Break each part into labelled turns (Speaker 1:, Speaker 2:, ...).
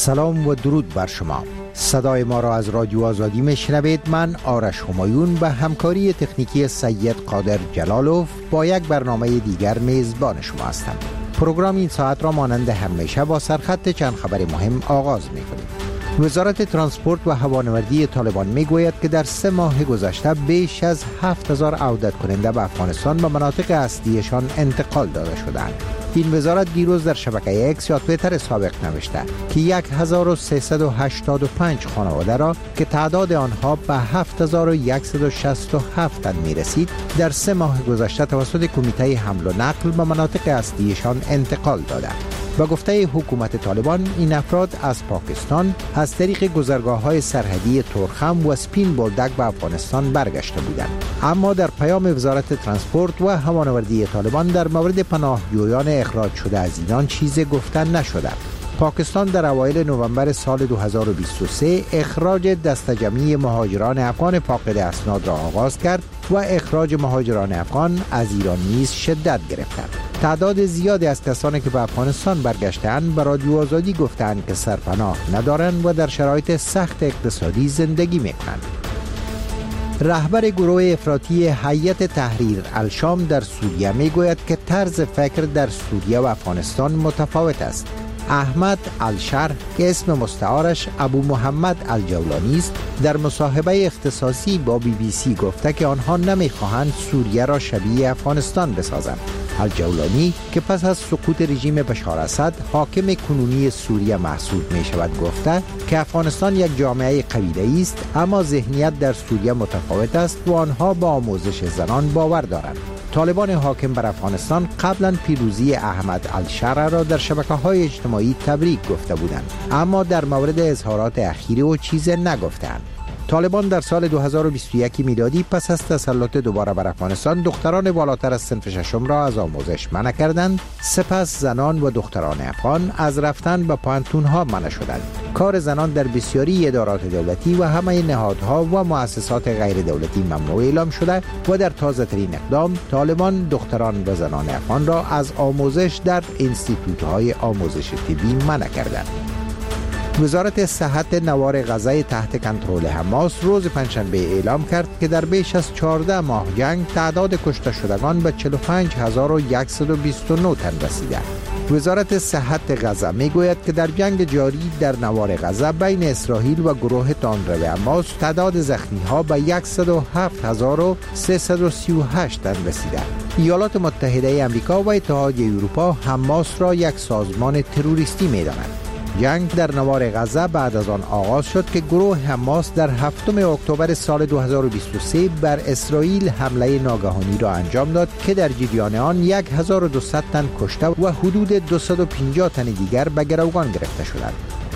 Speaker 1: سلام و درود بر شما. صدای ما را از رادیو آزادی میشنوید. من آرش همایون و همکاری تکنیکی سید قادر جلالوف با یک برنامه دیگر میزبان شما هستم. پروگرام این ساعت را مانند همیشه با سرخط چند خبر مهم آغاز می‌کنیم. وزارت ترانسپورت و هوانوردی طالبان میگوید که در 3 ماه گذشته بیش از 7000 عودت کننده به افغانستان به مناطق اصلیشان انتقال داده شدند. این وزارت دیروز در شبکه اکس یا توییتر سابق نوشته که 1385 خانواده را که تعداد آنها به 7167 می رسید در 3 ماه گذشته توسط کمیته حمل و نقل به مناطق اصلیشان انتقال داده. با گفته حکومت طالبان این افراد از پاکستان از طریق گذرگاه‌های سرحدی تورخم و سپین بولدک به افغانستان برگشته بودند. اما در پیام وزارت ترانسپورت و هوانوردی طالبان در مورد پناهجویان اخراج شده از ایران چیزی گفته نشده. پاکستان در اوایل نوامبر سال 2023 اخراج دسته جمعی مهاجران افغان فاقد اسناد را آغاز کرد و اخراج مهاجران افغان از ایران نیز شدت گرفت. تعداد زیادی از کسانی که به افغانستان برگشته‌اند به رادیو آزادی گفتند که سرپناه ندارند و در شرایط سخت اقتصادی زندگی می‌کنند. رهبر گروه افراطی هیئت تحریر الشام در سوریه میگوید که طرز فکر در سوریه و افغانستان متفاوت است. احمد الشرح که اسم مستعارش ابو محمد الجولانی است در مصاحبه اختصاصی با BBC گفته که آنها نمیخواهند سوریه را شبیه افغانستان بسازند. الجولانی که پس از سقوط رژیم بشار اسد حاکم کنونی سوریه محسوب می شود گفته که افغانستان یک جامعه قبیله‌ای است اما ذهنیت در سوریه متفاوت است و آنها با آموزش زنان باور دارند. طالبان حاکم بر افغانستان قبلا پیروزی احمد الشرع را در شبکه‌های اجتماعی تبریک گفته بودند اما در مورد اظهارات اخیر او چیزی نگفتند. طالبان در سال 2021 میلادی پس از تسلط دوباره بر افغانستان دختران بالاتر از صنف ششم را از آموزش منع کردند. سپس زنان و دختران افغان از رفتن به پانتون‌ها منع شدند. کار زنان در بسیاری ادارات دولتی و همه نهادها و مؤسسات غیر دولتی ممنوع اعلام شده و در تازه ترین اقدام طالبان دختران و زنان افغان را از آموزش در انستیتوت‌های آموزش طبی منع کردند. وزارت صحت نوار غزه تحت کنترل حماس روز پنجشنبه اعلام کرد که در بیش از 14 ماه جنگ تعداد کشته شدگان به 45129 تن رسیده. وزارت صحت غزه میگوید که در جنگ جاری در نوار غزه بین اسرائیل و گروه تندرو حماس تعداد زخمی‌ها به 107338 تن رسیده. ایالات متحده آمریکا و اتحادیه اروپا حماس را یک سازمان تروریستی می‌دانند. جنگ در نوار غزه بعد از آن آغاز شد که گروه حماس در 7 اکتبر سال 2023 بر اسرائیل حمله ناگهانی را انجام داد که در جریان آن 1200 تن کشته و حدود 250 تن دیگر به گروگان گرفته شدند.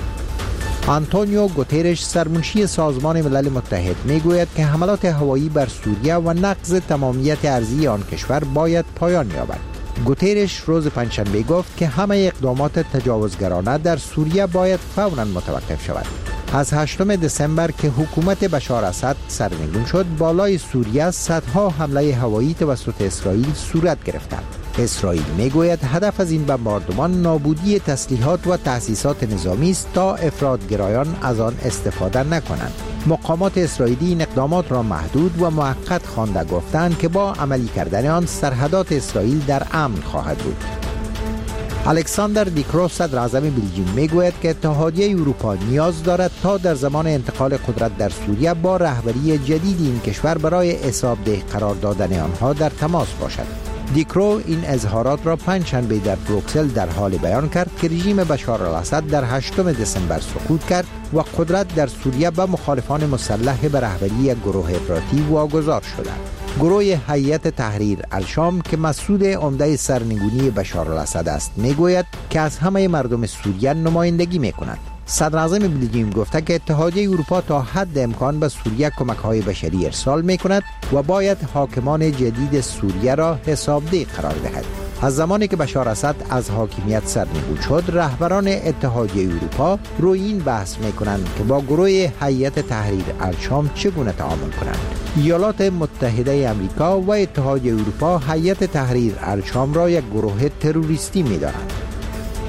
Speaker 1: آنتونیو گوترش سرمنشی سازمان ملل متحد میگوید که حملات هوایی بر سوریه و نقض تمامیت ارضی آن کشور باید پایان یابد. گوترش روز پنجشنبه گفت که همه اقدامات تجاوزگرانه در سوریه باید فوراً متوقف شود. از 8 دسامبر که حکومت بشار اسد سرنگون شد، بالای سوریه صدها حمله هوایی توسط اسرائیل صورت گرفتند. اسرائیل میگوید هدف از این بمباردمان نابودی تسلیحات و تأسیسات نظامی است تا افراط‌گرایان از آن استفاده نکنند. مقامات اسرائیلی این اقدامات را محدود و موقت خوانده گفتند که با عملی کردن آن سرحدات اسرائیل در امن خواهد بود. الکساندر دیکرو صدر اعظم بلژیوم میگوید که اتحادیه اروپا نیاز دارد تا در زمان انتقال قدرت در سوریه با رهبری جدید این کشور برای حسابدهی قرار دادن آنها در تماس باشد. دیکرو این اظهارات را پنجشنبه در بروکسل در حال بیان کرد که رژیم بشار الاسد در 8 دسامبر سقوط کرد و قدرت در سوریه به مخالفان مسلح به رهبری یک گروه افراطی واگذار شدند. گروه هیئت تحریر الشام که مسئول عمده سرنگونی بشار الاسد است میگوید که از همه مردم سوریه نمایندگی میکند. صدر اعظم بلژیوم گفته که اتحادیه اروپا تا حد امکان به سوریه کمک‌های بشری ارسال می‌کند و باید حاکمان جدید سوریه را حسابدهی قرار دهد. از زمانی که بشار اسد از حاکمیت سرنگون شد، رهبران اتحادیه اروپا روی این بحث می‌کنند که با گروه هیئت تحریر الشام چگونه تعامل کنند. ایالات متحده آمریکا و اتحادیه اروپا هیئت تحریر الشام را یک گروه تروریستی می‌دانند.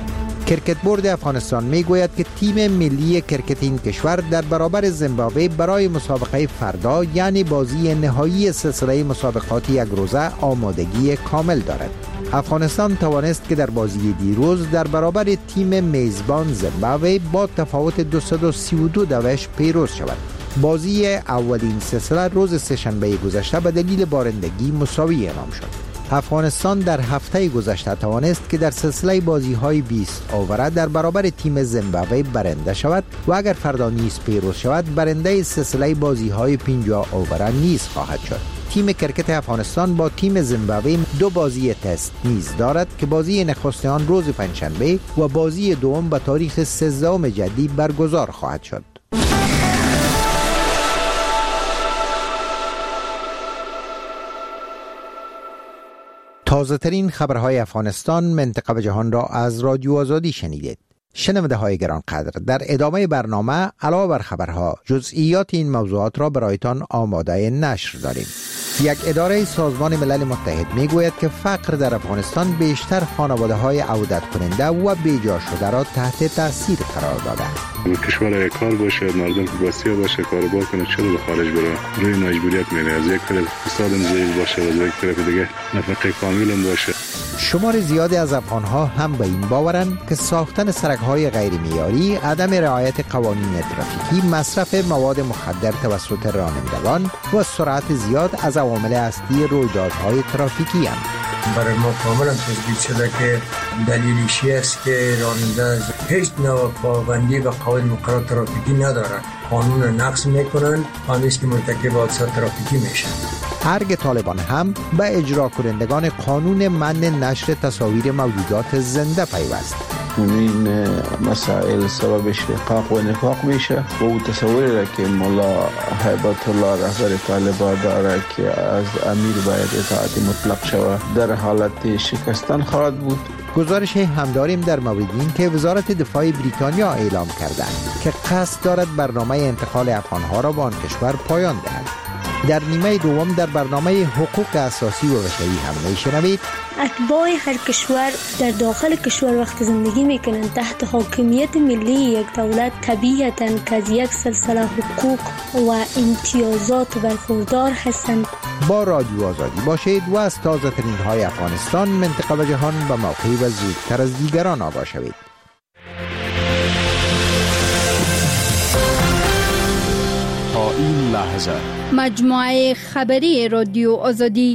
Speaker 1: کرکت بورد افغانستان میگوید که تیم ملی کرکت این کشور در برابر زیمبابوه برای مسابقه فردا یعنی بازی نهایی سلسله مسابقات یک روزه آمادگی کامل دارد. افغانستان توانست که در بازی دیروز در برابر تیم میزبان زیمبابوه با تفاوت 232 دوش پیروز شود. بازی اولین سلسله روز سه‌شنبه گذشته به دلیل بارندگی مساوی اعلام شد. افغانستان در هفته گذشته توانست که در سلسله بازی‌های 20 اووره در برابر تیم زیمبابوه برنده شود و اگر فردا نیز پیروز شود برنده سلسله بازی‌های 50 اووره نیز خواهد شد. تیم کرکت افغانستان با تیم زیمبابوه 2 بازی تست نیز دارد که بازی نخست آن روز پنجشنبه و بازی دوم به تاریخ 13 جدی برگزار خواهد شد. تازه ترین خبرهای افغانستان، منطقه و جهان را از رادیو آزادی شنیدید. شنونده های گرانقدر، در ادامه برنامه علاوه بر خبرها جزئیات این موضوعات را برایتان آماده نشر داریم. یک اداره سازمان ملل متحد میگوید که فقر در افغانستان بیشتر خانواده های عودت کننده و بیجا شده را تحت تاثیر قرار داده.
Speaker 2: کشور کار باشه، مردم بسیار باشه، کاروبار کنه، چرا به خارج بره؟ روی مجبوریت میره. از یک طرف اقتصادم ضعیف باشه و از یک طرف دیگه نفقه کامل باشه.
Speaker 1: شمار زیادی از افغانها هم به این باورند که ساختن سرک‌های غیر معیاری، عدم رعایت قوانین ترافیکی، مصرف مواد مخدر توسط رانندگان و سرعت زیاد از عوامل اصلی رویدادهای ترافیکی هستند.
Speaker 3: برای ما کاملا تثبیت شده که دلیلش است که راننده هیچ نوع پابندی به قواعد مقررات ترافیکی ندارد، قانون نقض میکنند، آنست که مرتکب حادثات ترافیکی میشن.
Speaker 1: ارگ طالبان هم به اجرا کنندگان قانون منع نشر تصاویر موجودات زنده پیوست.
Speaker 4: این مسائل سبب اشتقاق و نفاق میشه و او تصوری را که مولا هیبت الله رهبر طالبان داره که از امیر باید اطاعت مطلق شود در حالت شکستن خواهد بود.
Speaker 1: گزارش هم داریم در مورد این که وزارت دفاع بریتانیا اعلام کرده که قصد دارد برنامه انتقال افغانها را به آن کشور پایان دهد. در نیمه دوم در برنامه حقوق اساسی و بشری هم میشنوید
Speaker 5: اتباع هر کشور در داخل کشور وقت زندگی میکنند تحت حاکمیت ملی یک دولت طبیعتاً که از یک سلسله حقوق و امتیازات برخوردار هستند.
Speaker 1: با رادیو آزادی باشید و از تازه ترین های افغانستان، منطقه و جهان به موقعی و زودتر از دیگران آگاه شوید.
Speaker 6: تا این لحظه
Speaker 7: مجموعه خبری رادیو آزادی.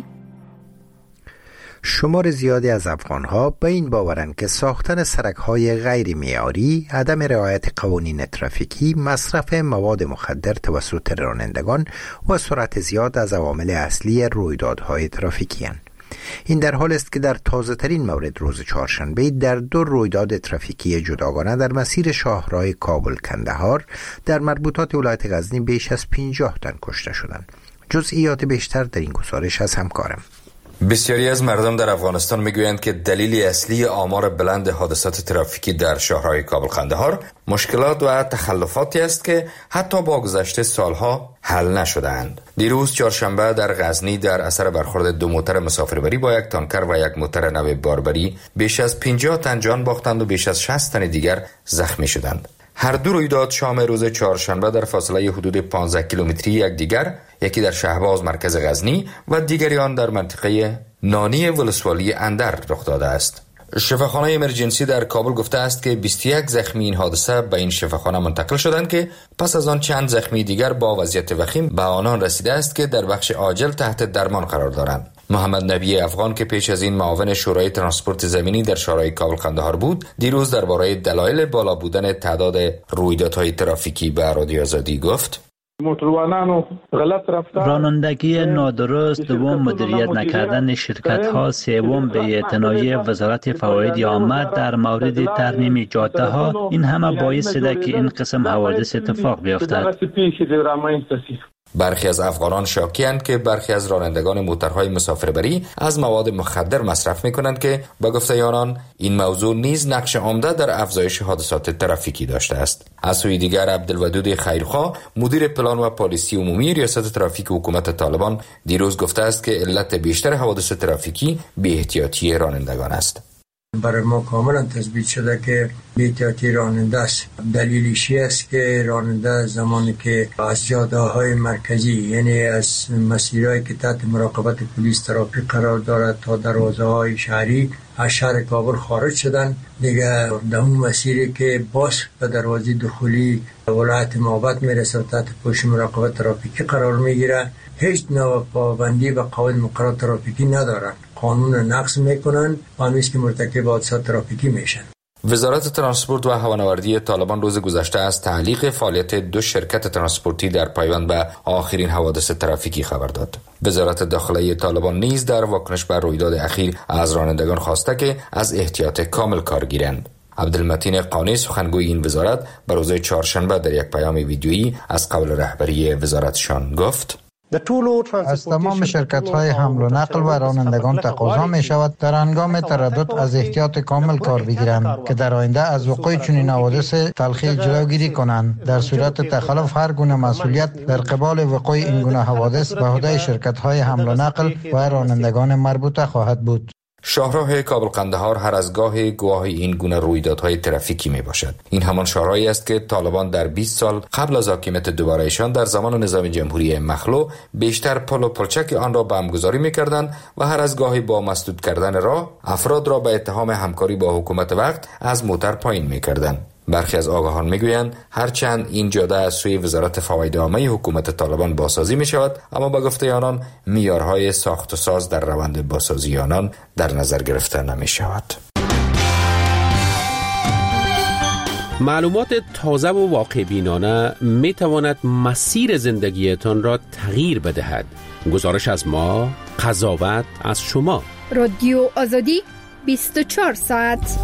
Speaker 1: شمار زیادی از افغانها به این باورند که ساختن سرک‌های غیر معیاری، عدم رعایت قوانین ترافیکی، مصرف مواد مخدر توسط رانندگان و سرعت زیاد از عوامل اصلی رویدادهای ترافیکی هستند. این در حال است که در تازه ترین مورد روز چهارشنبه در 2 رویداد ترافیکی جداگانه در مسیر شاهراه کابل کندهار در مربوطات ولایت غزنی بیش از 50 تن کشته شدند. جزئیات بیشتر در این گزارش از همکارم.
Speaker 8: بسیاری از مردم در افغانستان میگویند که دلیل اصلی آمار بلند حادثات ترافیکی در شاهراه کابل قندهار مشکلات و تخلفاتی است که حتی با گذشت سالها حل نشده‌اند. دیروز چهارشنبه در غزنی در اثر برخورد 2 موتر مسافربری با یک تانکر و یک موتر نو باربری بیش از 50 تن جان باختند و بیش از 60 تن دیگر زخمی شدند. هر 2 رویداد شام روز چهارشنبه در فاصله حدود 15 کیلومتری یکدیگر، یکی در شهباز مرکز غزنی و دیگری آن در منطقه نانی ولسوالی اندر رخ داده است. شفاخانه امرجنسی در کابل گفته است که 21 زخمی این حادثه به این شفاخانه منتقل شدند که پس از آن چند زخمی دیگر با وضعیت وخیم به آنان رسیده است که در بخش عاجل تحت درمان قرار دارند. محمد نبی افغان که پیش از این معاون شورای ترانسپورت زمینی در شاهراه کابل قندهار بود، دیروز درباره دلایل بالا بودن تعداد رویدادهای ترافیکی به رادیو آزادی گفت:
Speaker 9: رانندگی نادرست، دوم مدیریت نکردن شرکت ها، سوم بی‌اعتنایی وزارت فواید عامه در مورد ترمیم جاده ها، این همه باعث شده که این قسم حوادث اتفاق بیفتد.
Speaker 8: برخی از افغانان شاکی‌اند که برخی از رانندگان موترهای مسافربری از مواد مخدر مصرف می‌کنند که با گفته آنان این موضوع نیز نقش عمده در افزایش حادثات ترافیکی داشته است. از سوی دیگر عبدالودود خیرخواه، مدیر پلان و پالیسی عمومی ریاست ترافیک حکومت طالبان، دیروز گفته است که علت بیشتر حوادث ترافیکی بی‌احتیاطی رانندگان است.
Speaker 3: برای ما کاملا تثبیت شده که بی‌احتیاطی راننده است. دلیلش است که راننده زمانی که از جاده‌های مرکزی، یعنی از مسیرهایی که تحت مراقبت پلیس ترافیک قرار دارد تا دروازه‌های شهری از شهر کابل خارج شدن، دیگه در اون مسیری که باز به دروازه دخولی ولایت مابد میرسه و تحت پوشش مراقبت ترافیکی قرار میگیره، هیچ نوع پابندی به قواعد مقررات ترافیکی ندارن، قانون نقض میکنن و همیشه که مرتکب حادثات ترافیکی میشن.
Speaker 8: وزارت ترانسپورت و هوانوردی طالبان روز گذشته از تعلیق فعالیت 2 شرکت ترانسپورتی در پایبند به آخرین حوادث ترافیکی خبر داد. وزارت داخله طالبان نیز در واکنش بر رویداد اخیر از رانندگان خواسته که از احتیاط کامل کار گیرند. عبدالمتین قانی سخنگوی این وزارت به روز چهارشنبه در یک پیام ویدیویی از قول رهبری وزارتشان گفت:
Speaker 10: از تمام شرکت‌های حمل و نقل و رانندگان تقاضا می‌شود در هنگام تردد از احتیاط کامل کار بگیرند که در آینده از وقوع چنین حوادث تلخی جلوگیری کنند. در صورت تخلف هر گونه مسئولیت در قبال وقوع این گونه حوادث به عهده شرکت‌های حمل و نقل و رانندگان مربوطه خواهد بود.
Speaker 8: شاهراه کابل قندهار هر از گاهی گواه این گونه رویدادهای ترافیکی می باشد. این همان شاهراهی است که طالبان در 20 سال قبل از حاکمیت دوباره‌شان در زمان نظام جمهوری مخلوع بیشتر پل و پلچک آن را به همگذاری می کردند و هر از گاهی با مسدود کردن راه افراد را به اتهام همکاری با حکومت وقت از موتر پایین می کردند. برخی از آگاهان میگویند هرچند این جاده از سوی وزارت فواید عامه حکومت طالبان بازسازی می شود، اما به گفته آنان معیارهای ساخت و ساز در روند بازسازی آنان در نظر گرفته نمی شود.
Speaker 11: معلومات تازه و واقع بینانه می تواند مسیر زندگیتان را تغییر بدهد. گزارش از ما، قضاوت از شما.
Speaker 7: رادیو آزادی 24 ساعت.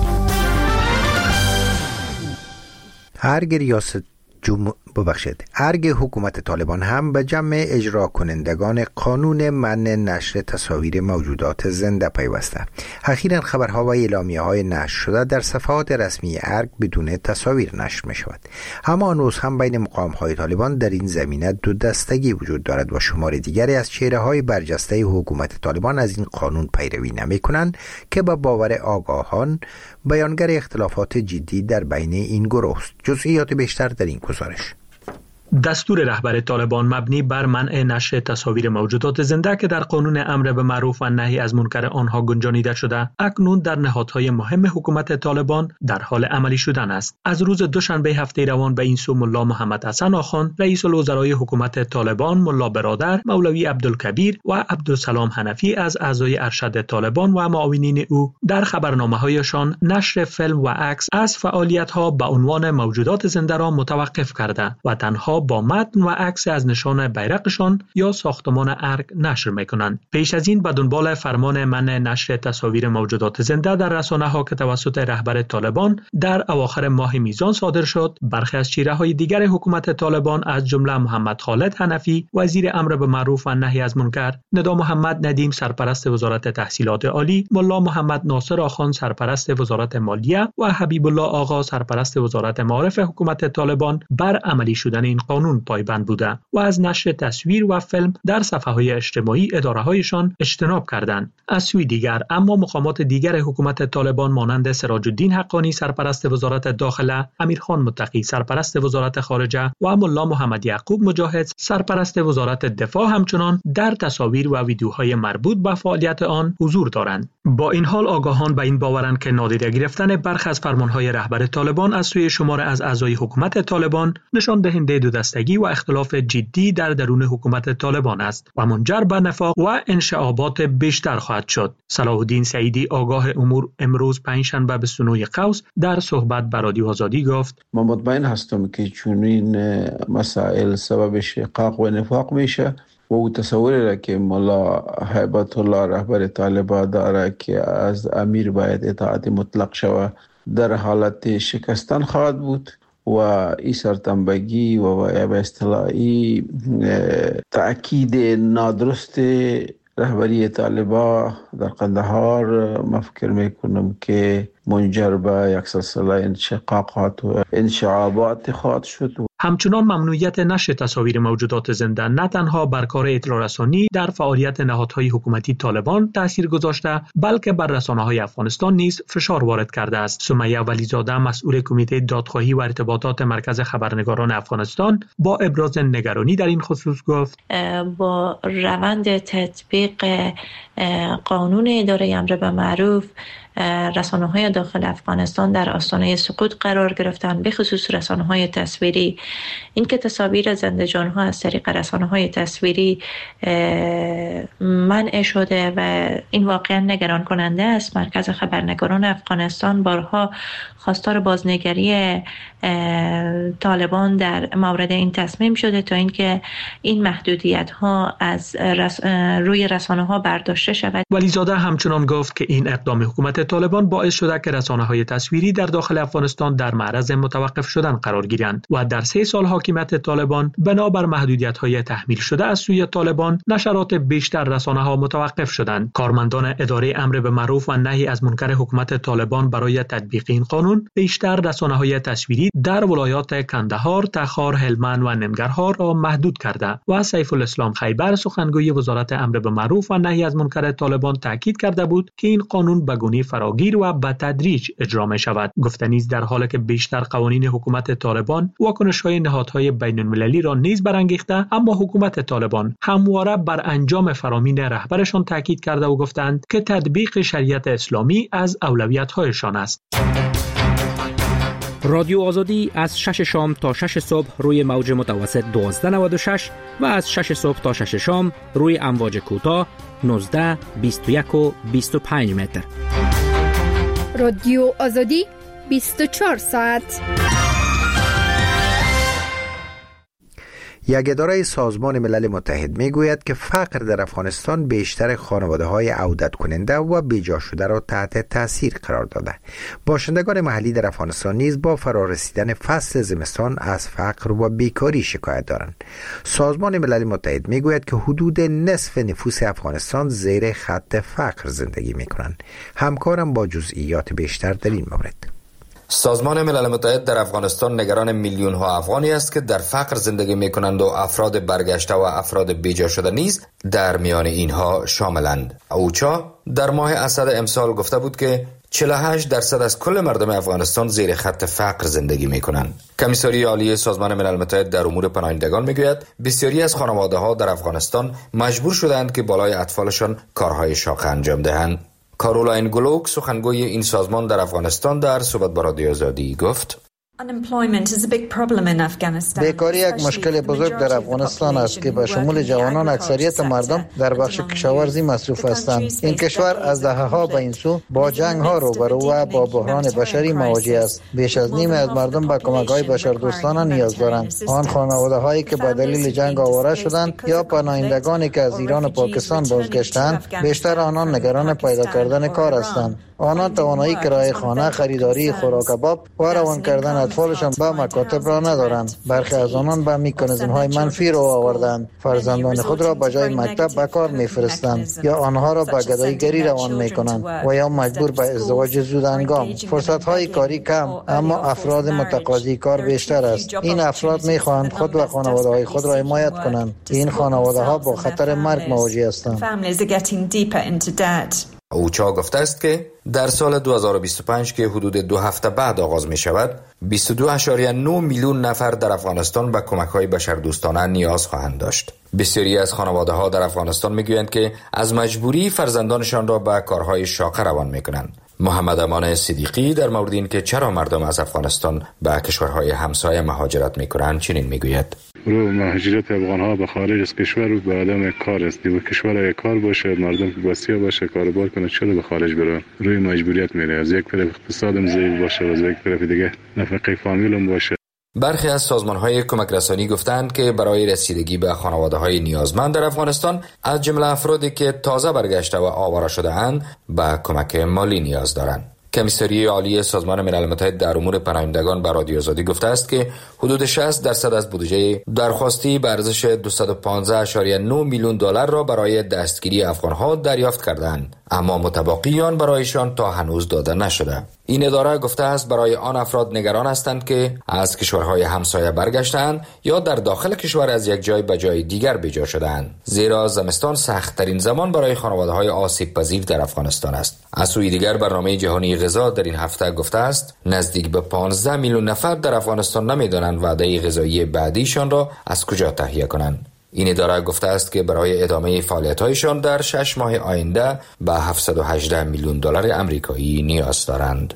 Speaker 1: ارگ حکومت طالبان هم به جمع اجرا کنندگان قانون منع نشر تصاویر موجودات زنده پیوسته. اخیراً خبرها و اعلامیه‌های نشر شده در صفحات رسمی ارگ بدون تصاویر نشر می شود. اما هنوز هم بین مقام‌های طالبان در این زمینه دو دستگی وجود دارد و شمار دیگری از چهره‌های برجسته حکومت طالبان از این قانون پیروی نمی‌کنند که با باور آگاهان بیانگر اختلافات جدی در بین این گروه است. جزئیات بیشتر در این گزارش.
Speaker 12: دستور رهبر طالبان مبنی بر منع نشر تصاویر موجودات زنده که در قانون امر به معروف و نهی از منکر آنها گنجانیده شده، اکنون در نهادهای مهم حکومت طالبان در حال عملی شدن است. از روز دوشنبه هفته روان به این سو ملا محمد حسن آخوند، رئیس الوزرای حکومت طالبان، ملا برادر، مولوی عبدالکبیر و عبدالسلام حنفی از اعضای ارشد طالبان و معاونین او در خبرنامه‌هایشان نشر فیلم و عکس از فعالیت‌ها به عنوان موجودات زنده را متوقف کرده و تنها با متن و عکس از نشان بیرقشان یا ساختمان ارگ نشر میکنند. پیش از این به دنبال فرمان منع نشر تصاویر موجودات زنده در رسانه‌ها که توسط رهبر طالبان در اواخر ماه میزان صادر شد، برخی از چهره‌های دیگر حکومت طالبان از جمله محمد خالد حنفی وزیر امر به معروف و نهی از منکر، ندا محمد ندیم سرپرست وزارت تحصیلات عالی، ملا محمد ناصر آخوند سرپرست وزارت مالیه و حبیب الله آقا سرپرست وزارت معارف حکومت طالبان بر عملی شدن این قانون پایبند بوده و از نشر تصویر و فیلم در صفحه‌های اجتماعی اداره‌هایشان اجتناب کردند. از سوی دیگر اما مقامات دیگر حکومت طالبان مانند سراج الدین حقانی سرپرست وزارت داخله، امیرخان متقی سرپرست وزارت خارجه و ملا محمد یعقوب مجاهد سرپرست وزارت دفاع همچنان در تصاویر و ویدیوهای مربوط به فعالیت آن حضور دارند. با این حال آگاهان به این باورند که نادیده گرفتن برخی از فرمانهای رهبر طالبان از سوی شمار از اعضای حکومت طالبان نشان دهنده دو دستگی و اختلاف جدی در درون حکومت طالبان است و منجر به نفاق و انشعابات بیشتر خواهد شد. صلاح الدین سعیدی آگاه امور امروز پنجشنبه به سنوی قوس در صحبت با رادیو آزادی گفت:
Speaker 4: من مطمئن هستم که چون این مسائل سبب شقاق و نفاق میشه و او تصوری را که ملا هیبت الله رهبر طالبان داره که از امیر باید اطاعت مطلق شود در حالت شکستن خواهد بود و این سرتنبگی و به اصطلاحی تأکید نادرست رهبری طالبان در قندهار من فکر میکنم که منجر به یک سلسله انشقاقات و انشعابات خواهد شد.
Speaker 12: همچنان ممنوعیت نشر تصاویر موجودات زنده نه تنها بر کار اطلاع رسانی در فعالیت نهادهای حکومتی طالبان تاثیر گذاشته، بلکه بر رسانه‌های افغانستان نیز فشار وارد کرده است. سمیه ولیزاده، مسئول کمیته دادخواهی و ارتباطات مرکز خبرنگاران افغانستان، با ابراز نگرانی در این خصوص گفت:
Speaker 13: با روند تطبیق قانون اداره امر به معروف، رسانه‌های داخل افغانستان در آستانه سقوط قرار گرفتن، به خصوص رسانه‌های تصویری. اینکه تصاویر زنده جان‌ها از طریق رسانه‌های تصویری منع شده و این واقعا نگران کننده است. مرکز خبرنگاران افغانستان بارها خواستار بازنگری طالبان در مورد این تصمیم شده تا اینکه این محدودیت‌ها از روی رسانه‌ها برداشته شود.
Speaker 12: ولیزاده همچنان گفت که این اقدام حکومت طالبان باعث شده که رسانه‌های تصویری در داخل افغانستان در معرض متوقف شدن قرار گیرند و در 3 سال حاکمیت طالبان بنابر محدودیت‌های تحمیل شده از سوی طالبان نشرات بیشتر رسانه‌ها متوقف شدند. کارمندان اداره امر به معروف و نهی از منکر حکومت طالبان برای تطبیق این قانون بیشتر رسانه‌های تصویری در ولایات کندهار، تخار، هلمند و ننگرهار را محدود کرده و سیف الاسلام خیبر، سخنگوی وزارت امر به معروف و نهی از منکر طالبان، تاکید کرده بود که این قانون به گونه فراگیر و به تدریج اجرا می شود. گفته نیز در حالی که بیشتر قوانین حکومت طالبان واکنش‌های نهادهای بین‌المللی را نیز برانگیخته، اما حکومت طالبان همواره بر انجام فرامین رهبرشان تاکید کرده و گفتند که تطبیق شریعت اسلامی از اولویت‌هایشان است.
Speaker 14: رادیو آزادی از 6 شام تا 6 صبح روی موج متوسط 1296 و از 6 صبح تا 6 شام روی امواج کوتاه 19، 21 و 25 متر.
Speaker 7: رادیو آزادی 24 ساعت.
Speaker 1: یک اداره سازمان ملل متحد میگوید که فقر در افغانستان بیشتر خانواده‌های عودت کننده و بیجا شده را تحت تاثیر قرار داده. باشندگان محلی در افغانستان نیز با فرارسیدن فصل زمستان از فقر و بیکاری شکایت دارند. سازمان ملل متحد میگوید که حدود نصف نفوس افغانستان زیر خط فقر زندگی میکنند. همکارم با جزئیات بیشتر در این مورد.
Speaker 8: سازمان ملل متحد در افغانستان نگران میلیون ها افغانی است که در فقر زندگی می کنند و افراد برگشته و افراد بیجا شده نیز در میان اینها شاملند. اوچا در ماه اسد امسال گفته بود که 48% از کل مردم افغانستان زیر خط فقر زندگی می کنند. کمیساری عالی سازمان ملل متحد در امور پناهندگان می گوید بسیاری از خانواده ها در افغانستان مجبور شدند که بالای اطفالشان کارهای شاق انجام دهند. کارولاین گلوک، سخنگوی این سازمان در افغانستان، در صحبت با رادیو آزادی گفت:
Speaker 10: بیکاری یک مشکل بزرگ در افغانستان است که به شمول جوانان اکثریت مردم در بخش کشاورزی مصروف هستند. این کشور از دهه‌ها به این سو با جنگ‌ها روبرو و با بحران بشری مواجه است. بیش از نیم از مردم به کمک‌های بشردوستانه نیاز دارند. آن خانواده‌هایی که به دلیل جنگ آواره شدند یا پناهندگانی که از ایران و پاکستان بازگشتند، بیشتر آنان نگران پیدا کردن کار هستند. آنان توانایی کرایه خانه، خریداری خوراک کباب و روان کردن اطفالشان به مکاتب را ندارند. برخی از آنان به مکانیزم‌های منفی رو آوردند. فرزندان خود را به جای مکتب به کار می‌فرستند یا آنها را به گدایی‌گری روان می‌کنند و یا مجبور به ازدواج زود انگام. فرصت‌های کاری کم، اما افراد متقاضی کار بیشتر است. این افراد می‌خواهند خود و خانواده‌های خود را حمایت کنند. این خانواده‌ها با خطر مرگ مواجه هستند.
Speaker 8: اوچا گفته است که در سال 2025 که حدود 2 هفته بعد آغاز می شود 22.9 میلیون نفر در افغانستان به کمک‌های بشردوستانه نیاز خواهند داشت. بسیاری از خانواده‌ها در افغانستان می‌گویند که از مجبوری فرزندانشان را به کارهای شاقه روان می‌کنند. محمد امان صدیقی در مورد این که چرا مردم از افغانستان به کشورهای همسایه مهاجرت می‌کنند چنین می‌گوید:
Speaker 2: مهاجرت افغان‌ها به خارج از کشور به عدم کار است. و کشور کار باشه، مردم که بسیار باشه، کاروبار کنه، چرا به خارج بره؟ روی مجبوریت میره. از یک طرف اقتصادم ضعیف باشه و از یک طرف دیگه نفقه فامیلم باشه.
Speaker 8: برخی از سازمان‌های کمک رسانی گفتند که برای رسیدگی به خانواده‌های نیازمند در افغانستان از جمله افرادی که تازه برگشته و آواره شده‌اند به کمک مالی نیاز دارند. کمیساری عالی سازمان ملل متحد در امور پناهندگان به رادیو آزادی گفته است که حدود 60% از بودجه درخواستی به ارزش 215.9 میلیون دلار را برای دستگیری افغان‌ها دریافت کردند، اما متبقی آن برایشان تا هنوز داده نشده. این اداره گفته است برای آن افراد نگران هستند که از کشورهای همسایه برگشتند یا در داخل کشور از یک جای به جای دیگر بیجا شدند، زیرا زمستان سخت‌ترین زمان برای خانواده‌های آسیب پذیر در افغانستان است. از سوی دیگر برنامه جهانی غذا در این هفته گفته است نزدیک به 15 میلیون نفر در افغانستان نمی‌دانند وعده غذایی بعدیشان را از کجا تهیه کنند. این اداره گفته است که برای ادامه فعالیت‌هایشان در 6 ماه آینده به 718 میلیون دلار آمریکایی نیاز دارند.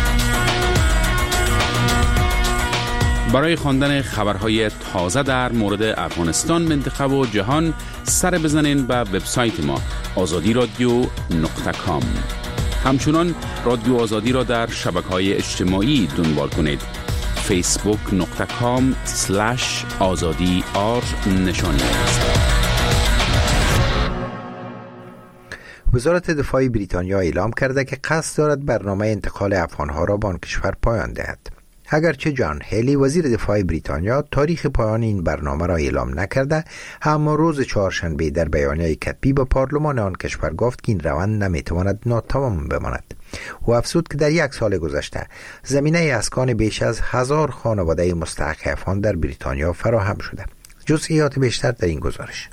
Speaker 11: برای خواندن خبرهای تازه در مورد افغانستان، منطقه و جهان سر بزنین به وبسایت ما azadiradio.com. همچنان رادیو آزادی را در شبکه‌های اجتماعی دنبال کنید. facebook.com/azadi نشانی است.
Speaker 1: وزارت دفاع بریتانیا اعلام کرده که قصد دارد برنامه انتقال افغانها را به آن کشور پایان دهد. اگرچه جان هیلی وزیر دفاع بریتانیا تاریخ پایان این برنامه را اعلام نکرده، اما روز چهارشنبه در بیانیه کتبی به پارلمان آن کشور گفت که این روند نمیتواند ناتمام بماند. او افزود که در 1 سال گذشته زمینه اسکان بیش از 1000 خانواده مستحق افغان در بریتانیا فراهم شده. جزئیات بیشتر در این گزارش.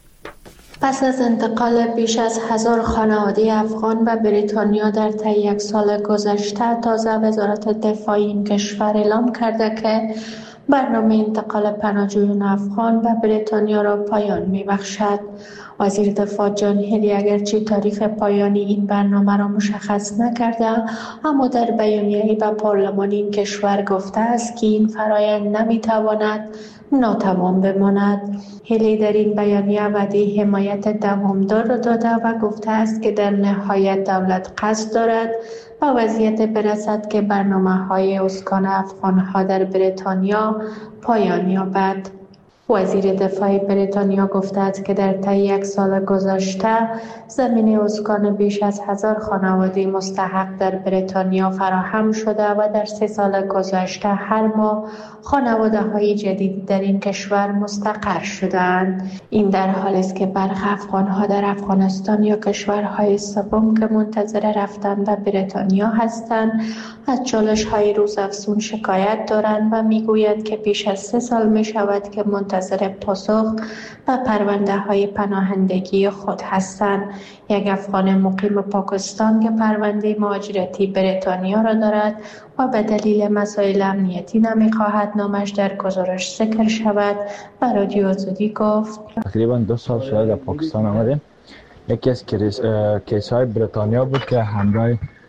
Speaker 5: پس از انتقال بیش از 1000 خانواده افغان به بریتانیا در طی 1 سال گذشته، تازه وزارت دفاع این کشور اعلام کرده که برنامه انتقال پناهجویان افغان به بریتانیا را پایان می‌بخشد. وزیر دفاع جان هیلی اگرچه تاریخ پایانی این برنامه را مشخص نکرده، اما در بیانیه‌ای به پارلمان این کشور گفته است که این فرایند نمی‌تواند ناتمام بماند. هیلی در این بیانیه وعده حمایت دوامدار را داده و گفته است که در نهایت دولت قصد دارد به وضعیت برسد که برنامه‌های اسکان افغان‌ها در بریتانیا پایان یابد. وزیر دفاع بریتانیا گفته است که در طی 1 سال گذشته زمینه اسکان بیش از 1000 خانواده مستحق در بریتانیا فراهم شده و در 3 سال گذشته هر ماه خانواده‌های جدیدی در این کشور مستقر شدند. این در حالی است که برخی افغان‌ها در افغانستان یا کشورهای سوم که منتظر رفتن به بریتانیا هستند از چالش‌های روزافزون شکایت دارند و می‌گویند که بیش از 3 سال می‌شود که منتظر پاسخ به پرونده‌های پناهندگی خود هستند. یک افغان مقیم پاکستان که پرونده مهاجرتی بریتانیا را دارد و به دلیل مسائل امنیتی نمی‌خواهد نامش در گزارش ذکر شود، به رادیو آزادی گفت
Speaker 15: تقریبا 2 سال شده در پاکستان آمدیم. یکی از کیس‌های بریتانیا بود که همراه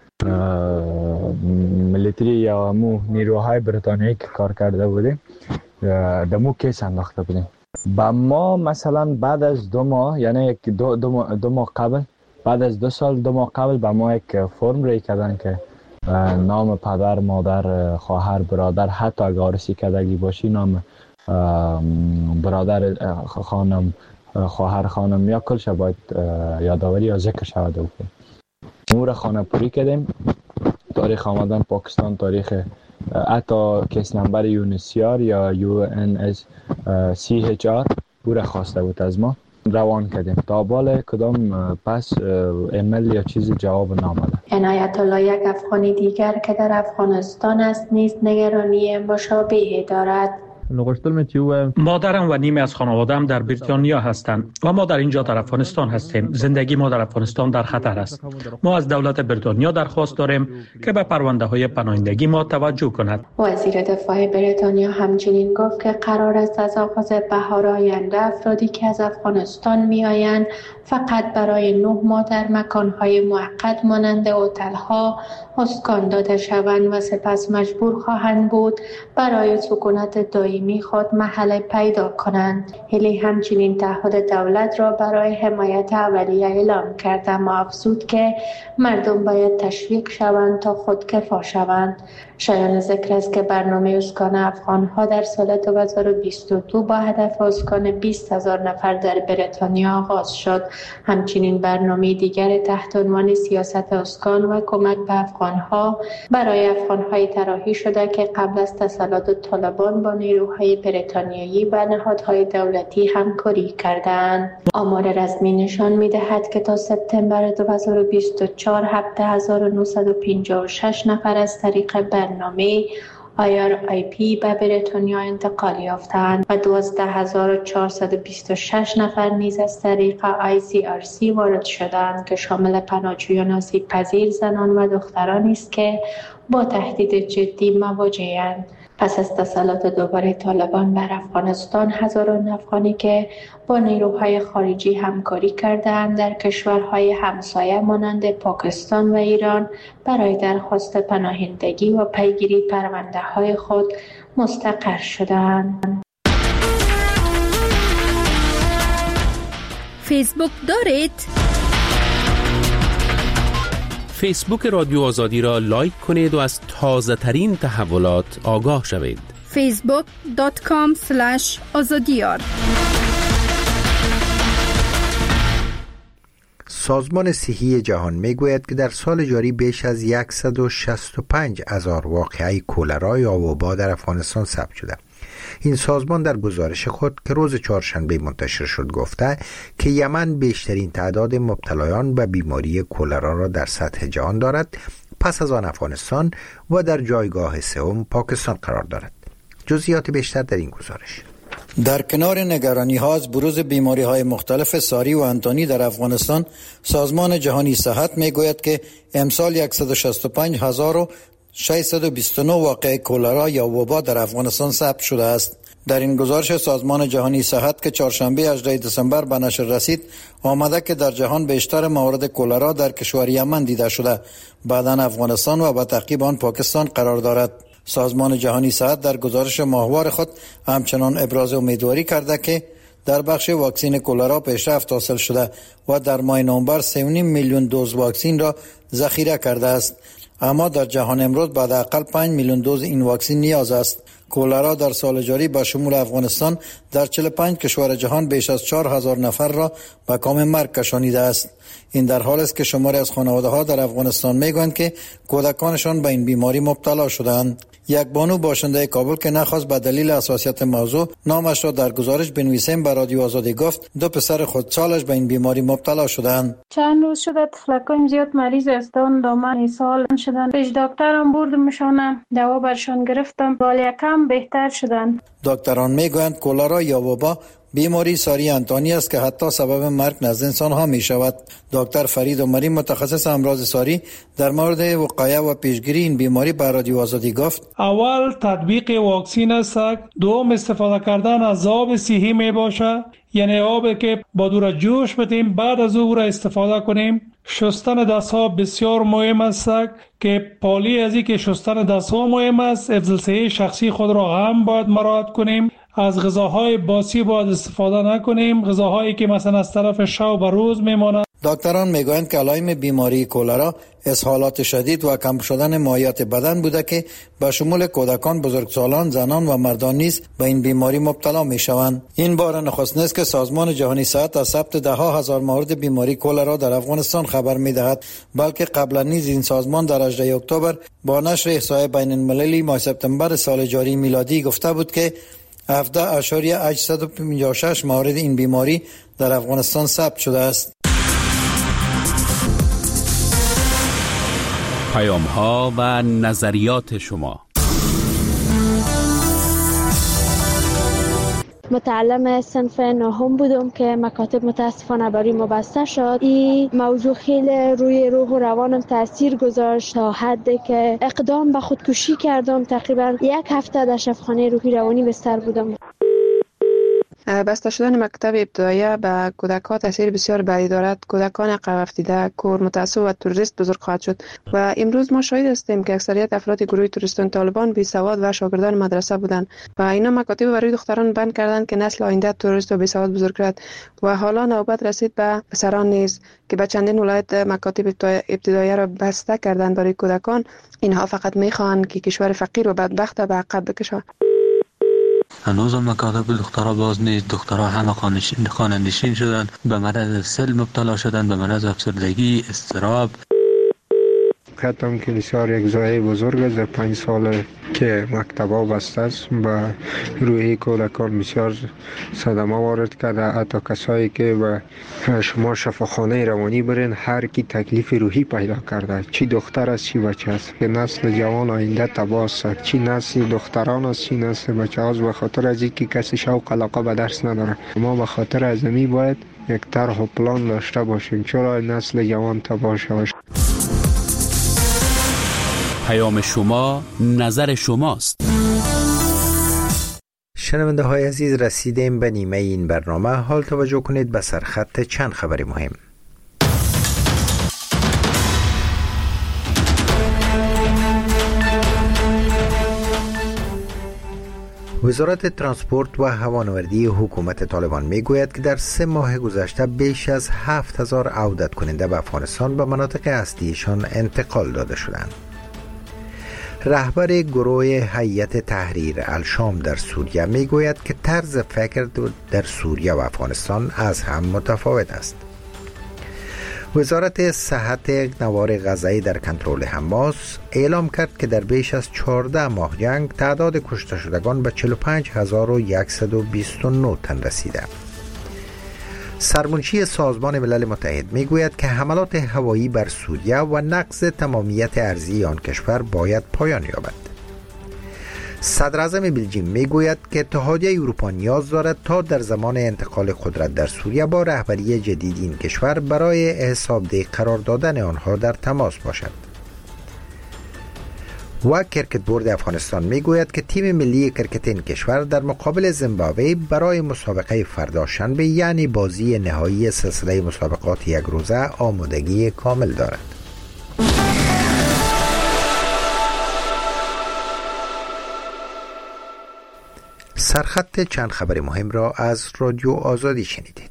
Speaker 15: ملیتری یا نیروهای بریتانیایی که کار کرده بودیم دمو کیس انداخته بودیم. با ما مثلا بعد از 2 ماه، یعنی دو ماه قبل، بعد از 2 سال 2 ماه قبل به ما یک فرم ری کردن که نام پدر، مادر، خواهر، برادر، حتی اگه عروسی کردگی باشی نام برادر، خانم، خواهر، خانم یا کلش باید یادآوری یا ذکر شود بکنیم. نور خانه پوری کردیم، تاریخ آمدن پاکستان، تاریخ حتی کیس نمبر یونیسیار یا UNHCR بوره خواسته بود از ما، روان کردیم. تا بال کدام پس ایمیل یا چیزی جواب نامده.
Speaker 5: عنایت الله، یک افغانی دیگر که در افغانستان است، نیز نگرانی مشابهی دارد.
Speaker 12: مادرم و نیمی از خانواده‌ام در بریتانیا هستند و ما در اینجا در افغانستان هستیم. زندگی ما در افغانستان در خطر است. ما از دولت بریتانیا درخواست داریم که به پرونده‌های پناهندگی ما توجه کند.
Speaker 5: وزیر دفاع بریتانیا همچنین گفت که قرار است از آغاز بهار آینده افرادی که از افغانستان می‌آیند فقط برای 9 ماه در مکان‌های موقت مانند هتل‌ها اسکان داده شوند و سپس مجبور خواهند بود برای سکونت دائمی خود محل پیدا کنند. هیلی همچنین تعهد دولت را برای حمایت اولیه اعلام کرد، اما افزود که مردم باید تشویق شوند تا خودکفا شوند. شایان ذکر است که برنامه اسکان افغان‌ها در سال 2022 با هدف اسکان 20,000 نفر در بریتانیا آغاز شد. همچنین برنامه دیگر تحت عنوان سیاست اسکان و کمک به افغان‌ها برای افغان‌های طراحی شده که قبل از تسلط طالبان با نیروهای
Speaker 16: نیروهای بریتانیایی و نهادهای دولتی همکاری کردند. آمار رسمی نشان می‌دهد که تا سپتامبر 2024 7956 نفر از طریق برنامه IRIP به بریتانیا انتقال یافتند و 12426 نفر نیز از طریق ICRC وارد شدند که شامل پناهجویان آسیب پذیر زنان و دخترانی است که با تهدید جدی مواجه‌اند. پس از تسلط دوباره طالبان بر افغانستان، هزاران افغانی که با نیروهای خارجی همکاری کردند در کشورهای همسایه مانند پاکستان و ایران برای درخواست پناهندگی و پیگیری پرونده‌های خود مستقر شدند.
Speaker 7: فیسبوک دارید؟
Speaker 11: فیسبوک رادیو آزادی را لایک کنید و از تازه ترین تحولات آگاه شوید.
Speaker 7: facebook.com/azadiyar.
Speaker 1: سازمان صحی جهان میگوید که در سال جاری بیش از 165,000 واقعه کولرا یا وبا در افغانستان ثبت شده. این سازمان در گزارش خود که روز چهارشنبه منتشر شد گفته که یمن بیشترین تعداد مبتلایان به بیماری کولرا را در سطح جهان دارد، پس از آن افغانستان و در جایگاه سوم پاکستان قرار دارد. جزئیات بیشتر در این گزارش.
Speaker 17: در کنار نگرانی ها از بروز بیماری های مختلف ساری و انتانی در افغانستان، سازمان جهانی صحت می گوید که امسال 165,629 واقعه کولرا یا وبا در افغانستان ثبت شده است. در این گزارش سازمان جهانی صحت که چهارشنبه 18 دسامبر به نشر رسید آمده که در جهان بیشتر موارد کولرا در کشور یمن دیده شده، بعداً افغانستان و به تعقیب آن پاکستان قرار دارد. سازمان جهانی صحت در گزارش ماهوار خود همچنان ابراز امیدواری کرده که در بخش واکسین کولرا پیشرفت حاصل شده و در ماه نوامبر 3.5 میلیون دوز واکسین را ذخیره کرده است، اما در جهان امروز بعد حداقل 5 میلیون دوز این واکسین نیاز است. کولرا در سال جاری با شمول افغانستان در 45 کشور جهان بیش از 4,000 نفر را به کام مرگ کشانیده است. این در حالی است که شماری از خانواده‌ها در افغانستان میگویند که کودکانشان به این بیماری مبتلا شدند. یک بانو باشنده کابل که نخواست به دلیل حساسیت موضوع نامش را در گزارش بنویسیم به رادیو آزادی گفت 2 پسر خودسالش به این بیماری مبتلا شدند.
Speaker 18: چند روز شده طفلکان زیاد مریض استان دامن سال شدن. پیش دکترم بردمشان، دوا برشان گرفتم، حال یکم بهتر شدن.
Speaker 17: دکتران میگویند کولرا یا وبا بیماری ساری انتانی است که حتی سبب مرگ نزد انسان ها می شود. دکتر فرید عمری متخصص امراض ساری در مورد وقایع و پیشگیری این بیماری به رادیو آزادی گفت:
Speaker 19: اول تطبیق واکسین است، دوم استفاده کردن از آب صحی می باشه، یعنی آبی که با دور جوش بدیم بعد از او را استفاده کنیم. شستن دست ها بسیار مهم است که پالی از این که شستن دست ها مهم است، حفظ صحت شخصی خود را هم باید مراعات کنیم. از غذاهای باسی باید استفاده نکنیم، غذاهایی که مثلا از طرف شب و روز میمانند.
Speaker 17: دکتران میگویند که علائم بیماری کولرا اسهالات شدید و کم شدن مایعات بدن بوده که به شمول کودکان، بزرگسالان، زنان و مردان نیز به این بیماری مبتلا میشوند. این بار نخست است که سازمان جهانی صحت از ثبت 10,000 مورد بیماری کولرا در افغانستان خبر میدهد، بلکه قبلا نیز این سازمان در 18 اکتبر با نشر احصای بین المللی ماه سپتامبر سال جاری میلادی گفته بود که 17,856 مورد این بیماری در افغانستان ثبت شده است.
Speaker 11: پیام‌ها و نظریات شما.
Speaker 5: متعلم صنف نهم بودم که مکاتب متاسفانه برای ما بسته شد. این موضوع خیلی روی روح و روانم تاثیر گذاشت تا حدی که اقدام به خودکشی کردم. تقریبا 1 هفته در شفاخانه روحی روانی بستر بودم.
Speaker 20: بسته شدن مکتب ابتدایی به کودکان تاثیر بسیار بدی دارد. کودکان عقب افتاده، کور، متعصب و تروریست بزرگ خواهد شد و امروز ما شاهد هستیم که اکثریت افراد گروه تروریستان طالبان بی سواد و شاگردان مدرسه بودند و اینا مکاتب برای دختران بند کردند که نسل آینده تروریست و بی سواد بزرگ کرد و حالا نوبت رسید به پسران نیز که به چندین ولایت مکاتب ابتدایی را بسته کردند برای کودکان. اینها فقط میخواهند که کشور فقیر و بدبخت به عقب بکشند.
Speaker 21: هنوز مکاتب دخترها باز نیست. دخترها همه خانه نشین شدن، به مرض سل مبتلا شدن، به مرض افسردگی، اضطراب.
Speaker 22: خطم که بسیار یک ضایعه بزرگ است. در 5 سال
Speaker 6: که مکتب‌ها بسته است و روحی کودکان بسیار صدمه وارد کرده. حتی کسایی که به شما شفاخانه روانی برین هر کی تکلیف روحی پیدا کرده، چی دختر است چی بچه است، که نسل جوان آینده تباه است، چی نسل دختران است چی نسل بچه است، به خاطر از اینکه کسی شوق علاقه به درس نداره. ما به خاطر ازمی باید یک طرح و پلان داشته باشیم چرا نسل جوان تباه شود.
Speaker 11: پیام شما نظر شماست.
Speaker 1: شنونده های عزیز، رسیدیم به نیمه این برنامه. حال توجه کنید به سرخط چند خبر مهم. وزارت ترانسپورت و هوانوردی حکومت طالبان میگوید که در 3 ماه گذشته بیش از 7000 عودت کننده به افغانستان به مناطق اصلیشان انتقال داده شدند. رهبر گروه هیئت تحریر الشام در سوریه میگوید که طرز فکر در سوریه و افغانستان از هم متفاوت است. وزارت صحت نوار غزه‌ای در کنترل حماس اعلام کرد که در بیش از 14 ماه جنگ تعداد کشته شدگان به 45129 تن رسیده. سرمنشی سازمان ملل متحد میگوید که حملات هوایی بر سوریه و نقض تمامیت ارضی آن کشور باید پایان یابد. صدر اعظم بلژیم میگوید که اتحادیه اروپا نیاز دارد تا در زمان انتقال قدرت در سوریه با رهبری جدید این کشور برای حسابدهی قرار دادن آنها در تماس باشد. و کرکت بورد افغانستان میگوید که تیم ملی کرکت این کشور در مقابل زیمبابوه برای مسابقه فردا شنبه یعنی بازی نهایی سلسله مسابقات یک روزه آمادگی کامل دارد. سرخط چند خبر مهم را از رادیو آزادی شنیدید.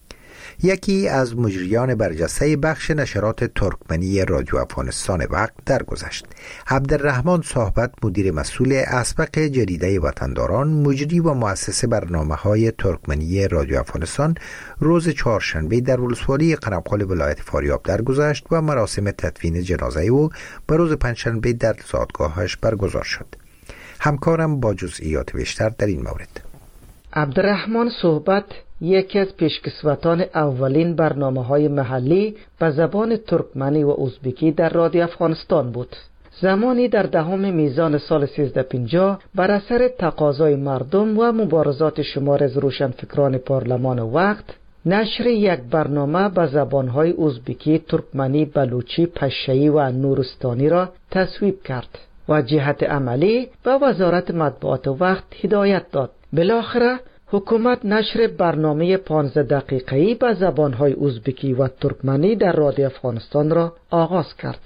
Speaker 1: یکی از مجریان برجسته بخش نشرات ترکمنی رادیو افغانستان وقت درگذشت. عبدالرحمن صحبت، مدیر مسئول اسبق جریده وطنداران، مجری و مؤسس برنامه‌های ترکمنی رادیو افغانستان، روز چهارشنبه در ولسوالی قرمقال ولایت فاریاب درگذشت و مراسم تدفین جنازه او به روز پنجشنبه در زادگاهش برگزار شد. همکارم با جزئیات بیشتر در این مورد.
Speaker 22: عبدالرحمن صحبت یکی از پیشکسوتان اولین برنامه‌های محلی به زبان ترکمنی و ازبکی در رادیو افغانستان بود. زمانی در 10 میزان سال 1350 بر اثر تقاضای مردم و مبارزات شمار از روشنفکران پارلمان وقت، نشر یک برنامه به زبان‌های ازبکی، ترکمنی، بلوچی، پشه‌ای و نورستانی را تصویب کرد و جهت عملی به وزارت مطبوعات وقت هدایت داد. بالاخره حکومت نشر برنامه 15 دقیقه‌ای به زبان‌های ازبکی و ترکمنی در رادیو افغانستان را آغاز کرد.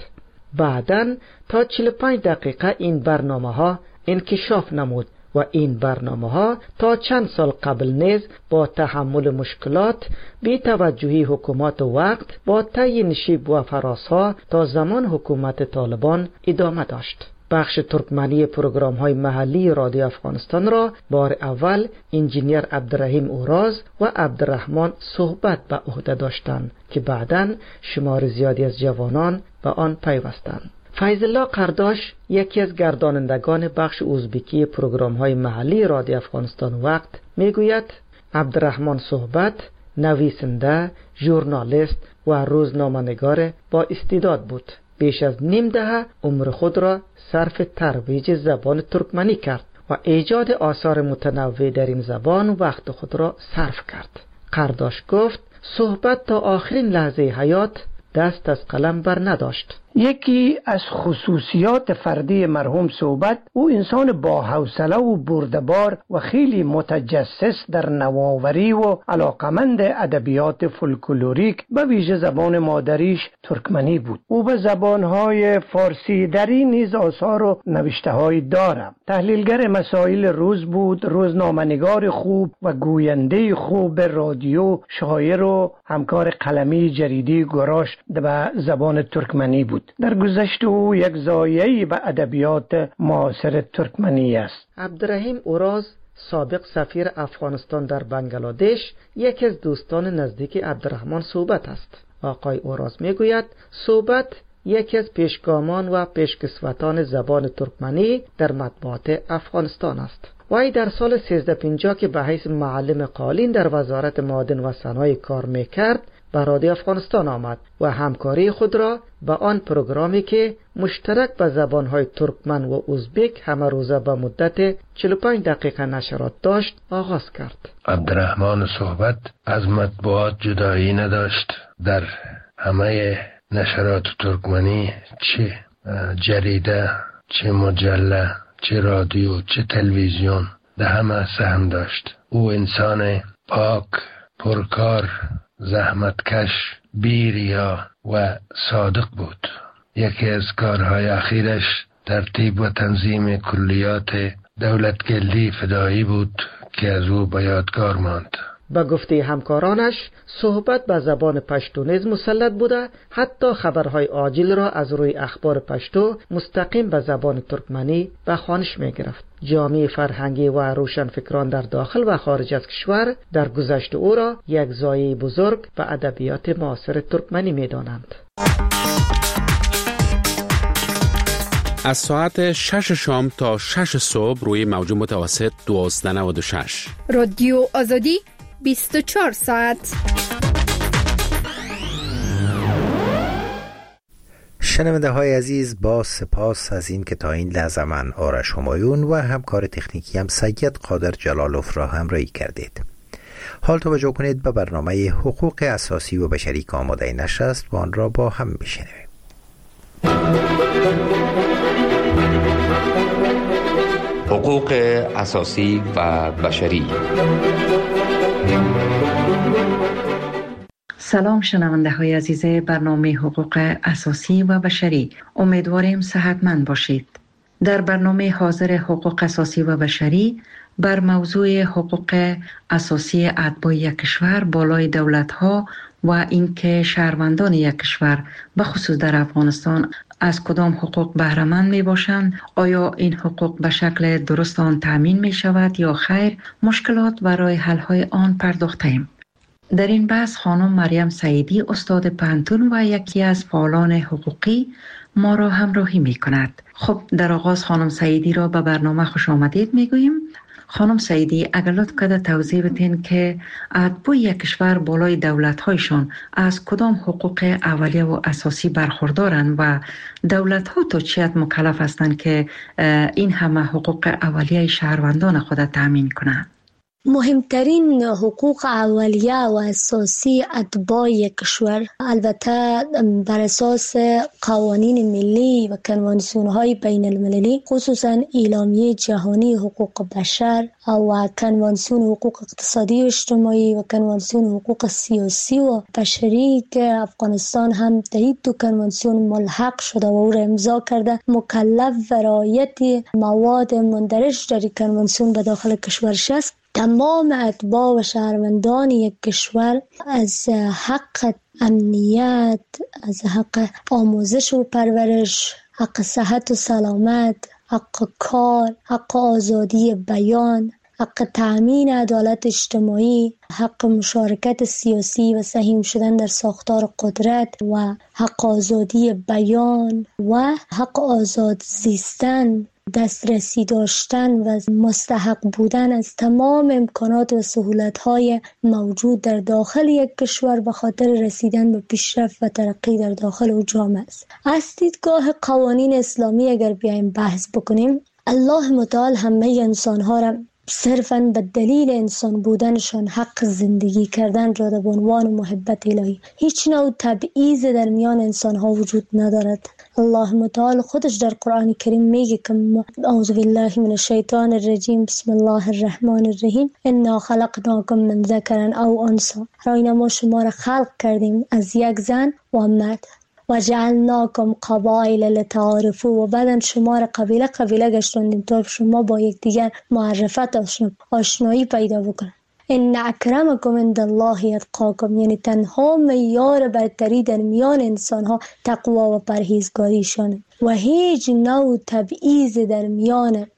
Speaker 22: بعداً تا 45 دقیقه این برنامه‌ها انکشاف نمود و این برنامه‌ها تا چند سال قبل نیز با تحمل مشکلات، بی توجهی حکومت وقت با طی نشیب و فراس‌ها تا زمان حکومت طالبان ادامه داشت. بخش ترکمنی پروگرام‌های محلی رادیو افغانستان را بار اول انجینیر عبدالرحیم اوراز و عبدالرحمن صحبت به عهده داشتند که بعداً شمار زیادی از جوانان به آن پیوستند. فیض‌الله قرداش یکی از گردانندگان بخش ازبکی پروگرام‌های محلی رادیو افغانستان وقت میگوید عبدالرحمن صحبت نویسنده، ژورنالیست و روزنامه‌نگار با استعداد بود. بیش از نیم دهه عمر خود را صرف ترویج زبان ترکمنی کرد و ایجاد آثار متنوع در این زبان وقت خود را صرف کرد. قرداش گفت صحبت تا آخرین لحظه حیات دست از قلم بر نداشت.
Speaker 23: یکی از خصوصیات فردی مرحوم صحبت، او انسان با حوصله و بردبار و خیلی متجسس در نوآوری و علاقمند ادبیات فولکلوریک به ویژه زبان مادریش ترکمنی بود. او به زبانهای فارسی دری نیز آثار و نوشته‌هایی دارد. تحلیلگر مسائل روز بود، روزنامه‌نگار خوب و گوینده خوب رادیو، شاعر و همکار قلمی جریده گراش به زبان ترکمنی بود. در گذشته او یک زایه‌ای به ادبیات معاصر ترکمنی است.
Speaker 22: عبدالرحیم اوراز، سابق سفیر افغانستان در بنگلادش، یکی از دوستان نزدیک عبدالرحمن صحبت است. آقای اوراز میگوید صحبت یکی از پیشگامان و پیشکسوتان زبان ترکمنی در مطبوعات افغانستان است. وی در سال 1350 که به حیث معلم قالین در وزارت معادن و صنایع کار میکرد به رادیو افغانستان آمد و همکاری خود را به آن پروگرامی که مشترک به زبانهای ترکمن و ازبک همه روزه به مدت 45 دقیقه نشرات داشت آغاز کرد.
Speaker 3: عبدالرحمن صحبت از مطبوعات جدایی نداشت. در همه نشرات ترکمنی، چه جریده، چه مجله، چه رادیو، چه تلویزیون، در همه سهم داشت. او انسان پاک، پرکار، زحمتکش، بی‌ریا و صادق بود. یکی از کارهای اخیرش ترتیب و تنظیم کلیات دولتگردی فدایی بود که از او به یادگار ماند.
Speaker 22: با گفته همکارانش صحبت به زبان پشتو نیز مسلط بوده، حتی خبرهای عاجل را از روی اخبار پشتو مستقیم به زبان ترکمنی به خوانش می گرفت. جامعه فرهنگی و روشنفکران در داخل و خارج از کشور در گذشته او را یک زایه بزرگ به ادبیات معاصر ترکمنی می دانند.
Speaker 11: از ساعت 6 شام تا 6 صبح روی موج متوسط 1296
Speaker 7: رادیو آزادی 24 ساعت.
Speaker 1: شنونده های عزیز، با سپاس از این که تا این لحظه من آرش همایون و همکار تکنیکی هم سید قادر جلالوف را همراهی کردید. حال توجه کنید به برنامه حقوق اساسی و بشری که آماده نشر است و آن را با هم بشنویم.
Speaker 8: حقوق اساسی و بشری.
Speaker 4: سلام شنونده های عزیز برنامه حقوق اساسی و بشری، امیدواریم صحتمند باشید. در برنامه حاضر حقوق اساسی و بشری بر موضوع حقوق اساسی اتباع یک کشور بالای دولت‌ها و اینکه شهروندان یک کشور به خصوص در افغانستان از کدام حقوق بهره مند می باشند، آیا این حقوق به شکل درست آن تامین می شود یا خیر، مشکلات و راه حل های آن پرداختیم. در این بحث خانم مریم سعیدی استاد پانتون و یکی از فعالان حقوقی ما را همراهی می کند. خب در آغاز خانم سعیدی را به برنامه خوش آمدید می گوییم. خانم سعیدی، اگر لطف کنید توضیح بدین که اتباع یک کشور بالای دولت‌هایشان از کدام حقوق اولیه و اساسی برخوردارند و دولت‌ها تا چه حد مکلف هستند که این همه حقوق اولیه شهروندان خود تامین کنند؟
Speaker 5: مهمترین حقوق اولیه و اساسی اتباع یک کشور البته بر اساس قوانین ملی و کنوانسیون‌های بین المللی، خصوصا اعلامیه جهانی حقوق بشر و کنوانسیون حقوق اقتصادی و اجتماعی و کنوانسیون حقوق سیاسی و بشری که افغانستان هم در این دو کنوانسیون ملحق شده و او را امضا کرده، مکلف و رعایت مواد مندرج در کنوانسیون به داخل کشورش است. تمام اتباع و شهروندان یک کشور از حق امنیت، از حق آموزش و پرورش، حق صحت و سلامت، حق کار، حق آزادی بیان، حق تأمین عدالت اجتماعی، حق مشارکت سیاسی و سهیم شدن در ساختار قدرت و حق آزادی بیان و حق آزاد زیستن، دسترسی داشتن و مستحق بودن از تمام امکانات و سهولت‌های موجود در داخل یک کشور به خاطر رسیدن به پیشرفت و ترقی در داخل او جامعه است. از دیدگاه قوانین اسلامی اگر بیایم بحث بکنیم، الله متعال همه انسان‌ها را صرفاً به دلیل انسان بودنشان حق زندگی کردن را به عنوان محبت الهی، هیچ نوع تبعیض در میان انسان‌ها وجود ندارد. الله متعال خودش در قرآن کریم میگه که اعوذ بالله من الشیطان الرجیم بسم الله الرحمن الرحیم انا خلقناکم من ذکر او انثی، راینا ما شما را خلق کردیم از یک زن و مرد و جعلناکم قبایل لتعارفوا، و بعدن شما را قبیله قبیله گشتوندیم تا شما با یکدیگر معرفت آشنایی پیدا بکنید. ان اکرمکم عند الله اتقاکم، یعنی تنها معیار برتری در میان انسان‌ها تقوا و پرهیزگاریشانه و هیچ نوع تبعیض در میان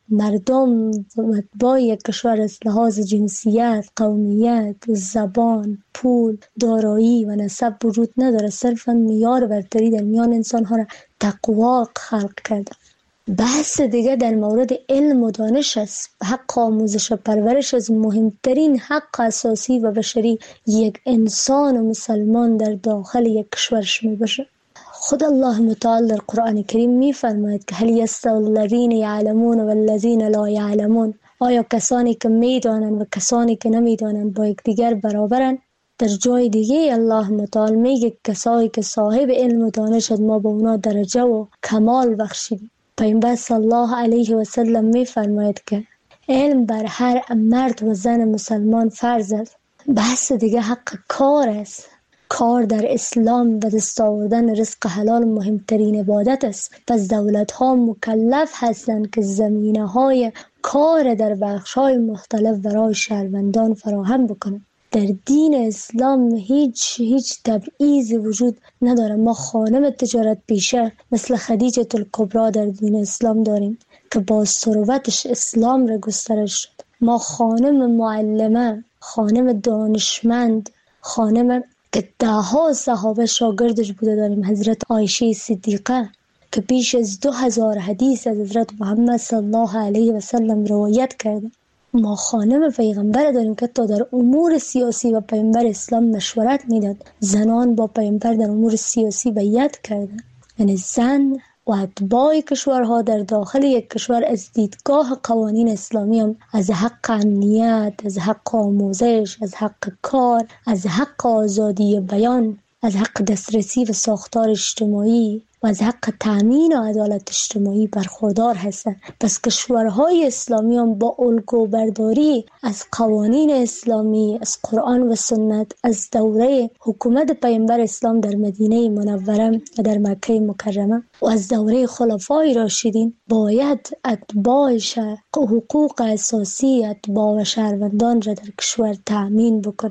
Speaker 5: مردم و مطبوع یک کشور از لحاظ جنسیت، قومیت، زبان، پول، دارایی و نسب وجود نداره. صرفا معیار برتری در میان انسان ها را تقوا خلق کرده. بحث دیگه در مورد علم و دانش است. حق آموزش و پرورش از مهمترین حق اساسی و بشری یک انسان و مسلمان در داخل یک کشورش می باشه. خود الله متعال در قرآن کریم می فرماید که هل یستوی الذین یعلمون و الذین لا یعلمون، آیا کسانی که می دانند و کسانی که نمی دانند با یکدیگر برابرند؟ در جای دیگه الله متعال میگه کسایی که صاحب علم و دانش ما با اونا درجه و کمال بخشیدیم. پیامبر صلی الله علیه و سلم می فرماید که علم بر هر مرد و زن مسلمان فرض است. بحث دیگه حق کار است. کار در اسلام و دست آوردن رزق حلال مهمترین عبادت است. پس دولت ها مکلف هستند که زمینه های کار در بخش های مختلف برای شهروندان فراهم بکنند. در دین اسلام هیچ تبعیضی وجود نداره. ما خانم تجارت پیشه مثل خدیجه الکبری در دین اسلام داریم که با ثروتش اسلام را گسترش شد. ما خانم معلمه، خانم دانشمند، خانم که دهها صحابه شاگردش بوده داریم. حضرت عایشه صدیقه که بیش از 2000 حدیث از حضرت محمد صلی الله علیه و سلم روایت کرده. ما خانم پیغمبر داریم که تا در امور سیاسی و پیغمبر اسلام مشورت میداد. زنان با پیغمبر در امور سیاسی بیعت کردند. یعنی زن و اتباع کشورها در داخل یک کشور از دیدگاه قوانین اسلامی هم از حق امنیت، از حق آموزش، از حق کار، از حق آزادی بیان، از حق دسترسی و ساختار اجتماعی و از حق تأمین و عدالت اجتماعی برخوردار هستند. پس کشورهای اسلامی هم با الگو برداری از قوانین اسلامی، از قرآن و سنت، از دوره حکومت پیامبر اسلام در مدینه منوره و در مکه مکرمه و از دوره خلفای راشدین باید اتباعش حقوق اساسی اتباع و شهروندان را در کشور تأمین بکن.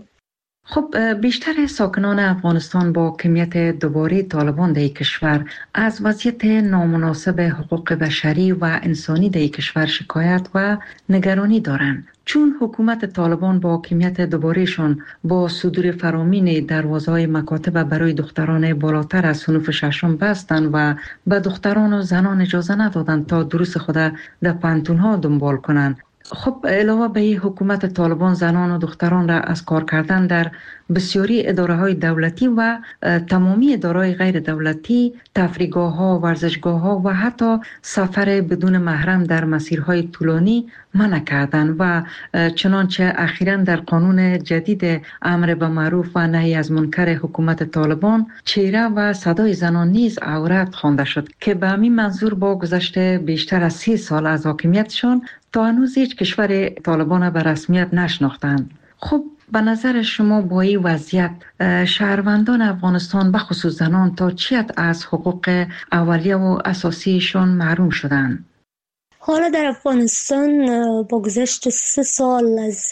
Speaker 4: خب بیشتر ساکنان افغانستان با کمیت دوباره طالبان در کشور از وضعیت نامناسب حقوق بشری و انسانی در کشور شکایت و نگرانی دارند، چون حکومت طالبان با کمیت دوبارهشان با صدور فرامین دروازه‌های مکاتب برای دختران بالاتر از صنف ششم بستند و به دختران و زنان اجازه ندادند تا دروس خود در پانتون‌ها دنبال کنند. خب علاوه به حکومت طالبان زنان و دختران را از کار کردن در بسیاری اداره‌های دولتی و تمامی اداره‌های غیر دولتی، تفریحگاه‌ها، ورزشگاه‌ها و حتی سفر بدون محرم در مسیرهای طولانی منع کردند و چنانچه اخیراً در قانون جدید امر به معروف و نهی از منکر حکومت طالبان چهره و صدای زنان نیز عورت خوانده شد که به همین منظور با گذشت بیشتر از 30 سال از حاکمیتشان تا هنوز هیچ کشور طالبان به رسمیت نشناختند. خب به نظر شما با این وضعیت شهروندان افغانستان به خصوص زنان تا چی حد از حقوق اولیه و اساسیشون محروم شدند؟
Speaker 5: حالا در افغانستان با گذشت 3 سال از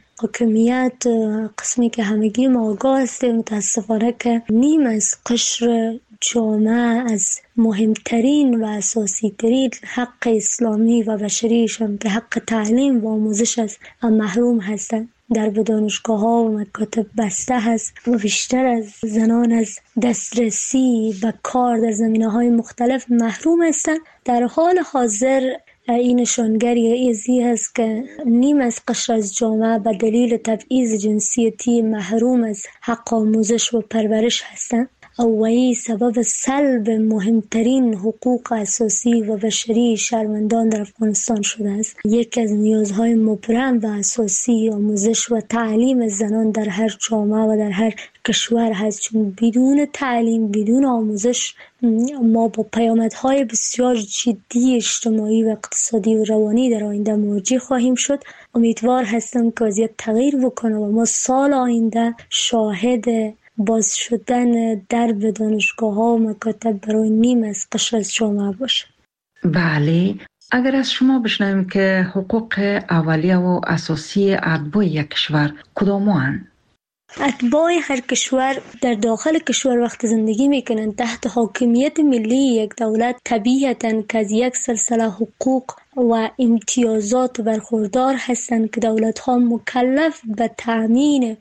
Speaker 5: حاکمیت قسمی که همگی ما آگاه هستیم متاسفانه که نیم از قشر جامعه از مهمترین و اساسی ترین حق اسلامی و بشریشان که حق تعلیم و آموزش است محروم هستند. در دانشگاه ها و مکاتب بسته هست و بیشتر از زنان از دسترسی و کار در زمینه های مختلف محروم هستند. در حال حاضر این نشانگری ازی هست که نیم از قشر از جامعه به دلیل تبعیض جنسیتی محروم از حق آموزش و پرورش هستند و این سبب سلب مهمترین حقوق اساسی و بشری شهروندان در افغانستان شده است. یکی از نیازهای مبرم و اساسی آموزش و تعلیم زنان در هر جامعه و در هر کشور هست، چون بدون تعلیم، بدون آموزش ما با پیامدهای بسیار جدی اجتماعی و اقتصادی و روانی در آینده مواجه خواهیم شد. امیدوار هستم که وضعیت تغییر بکنه و ما سال آینده شاهد باز شدن درب دانشگاه ها و مکاتب برای نیم از قشر از جامعه باشه.
Speaker 4: بله، اگر از شما بشنویم که حقوق اولیه و اساسی اتباع یک کشور کدام‌اند؟
Speaker 5: اتباع هر کشور در داخل کشور وقت زندگی میکنند تحت حاکمیت ملی یک دولت، طبیعتاً که از یک سلسله حقوق و امتیازات برخوردار هستند که دولت‌ها مکلف به تأمین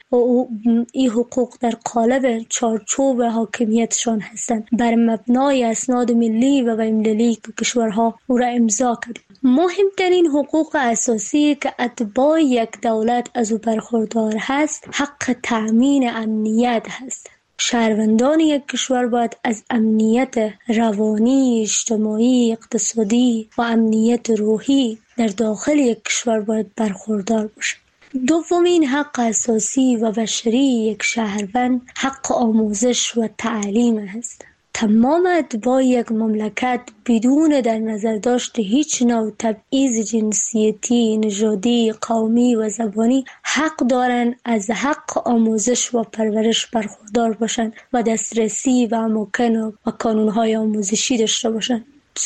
Speaker 5: این حقوق در قالب چارچوب حاکمیتشان هستند بر مبنای اسناد ملی و بین‌المللی که کشورها او را امضا کرده. مهمترین حقوق اساسی که اتباع یک دولت از او برخوردار هست حق تأمین امنیت هست. شهروندان یک کشور باید از امنیت روانی، اجتماعی، اقتصادی و امنیت روحی در داخل یک کشور باید برخوردار باشند. دومین حق اساسی و بشری یک شهروند حق آموزش و تعلیم است. تمام اتباع یک مملکت بدون در نظر داشت هیچ نوع تبعیض جنسیتی، نژادی، قومی و زبانی حق دارند از حق آموزش و پرورش برخوردار باشند و دسترسی و اماکن و کانون‌های آموزشی داشته باشند.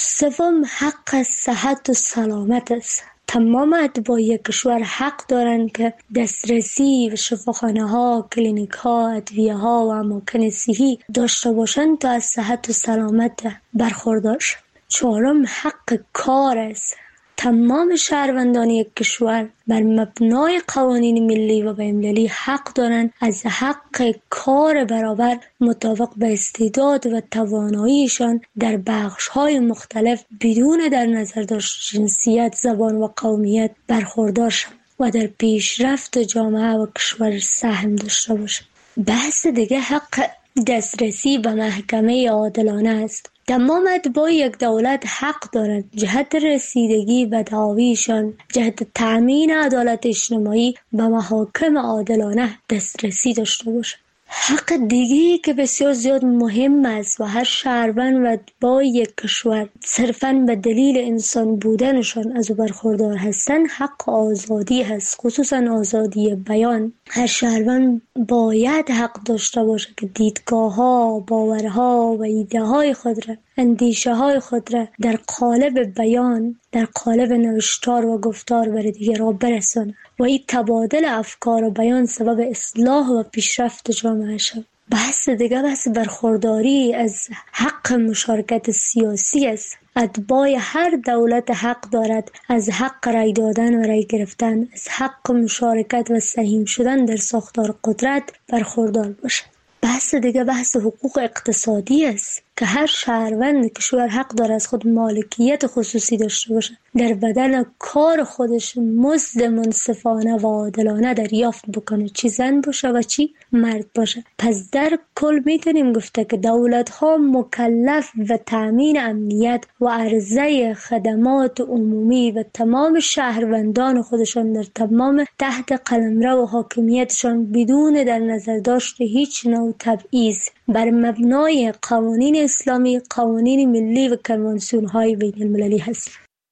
Speaker 5: سوم حق صحت و سلامت است. تمام اتباع یک کشور حق دارند که دسترسی به شفاخانه‌ها، کلینیک‌ها، ادویه‌ها و اماکن صحی داشته باشند تا از صحت و سلامت برخوردار شوند. چهارم حق کار است. تمام شهروندان یک کشور بر مبنای قوانین ملی و بین‌المللی حق دارند از حق کار برابر مطابق به استعداد و تواناییشان در بخش‌های مختلف بدون در نظر داشت جنسیت، زبان و قومیت برخوردار شوند و در پیشرفت جامعه و کشور سهم داشته باشند. بحث دیگه حق دسترسی به محکمه عادلانه است. تمام اتباع یک دولت حق دارند جهت رسیدگی به دعاویشان، جهت تأمین عدالت اجتماعی به محاکم عادلانه دسترسی داشته باشند. حق دیگری که بسیار زیاد مهم است و هر شهروند و اتباع یک کشور صرفاً به دلیل انسان بودنشان از او برخوردار هستند حق آزادی هست، خصوصاً آزادی بیان. هر شهروند باید حق داشته باشه که دیدگاه‌ها، باورها و ایده‌های خود را، اندیشه‌های خود را در قالب بیان، در قالب نوشتار و گفتار بر دیگران برساند و این تبادل افکار و بیان سبب اصلاح و پیشرفت جامعه شد. بحث دیگه بحث برخورداری از حق مشارکت سیاسی است. اتباع هر دولت حق دارد از حق رای دادن و رای گرفتن، از حق مشارکت و سهیم شدن در ساختار قدرت برخوردار باشد. بحث دیگه بحث حقوق اقتصادی است که هر شهروند کشور حق دارد از خود مالکیت خصوصی داشته باشد، در بدل کار خودش مزد منصفانه و عادلانه دریافت بکنه، چی زن باشه و چی مرد باشه. پس در کل میتونیم گفته که دولت ها مکلف و تأمین امنیت و عرضه خدمات عمومی و تمام شهروندان خودشان در تمام تحت قلمرو و حاکمیتشان بدون در نظر داشت هیچ نوع تبعیض بر مبنای قوانین اسلامی، قوانین ملی و کنوانسیون های بین المللی هست.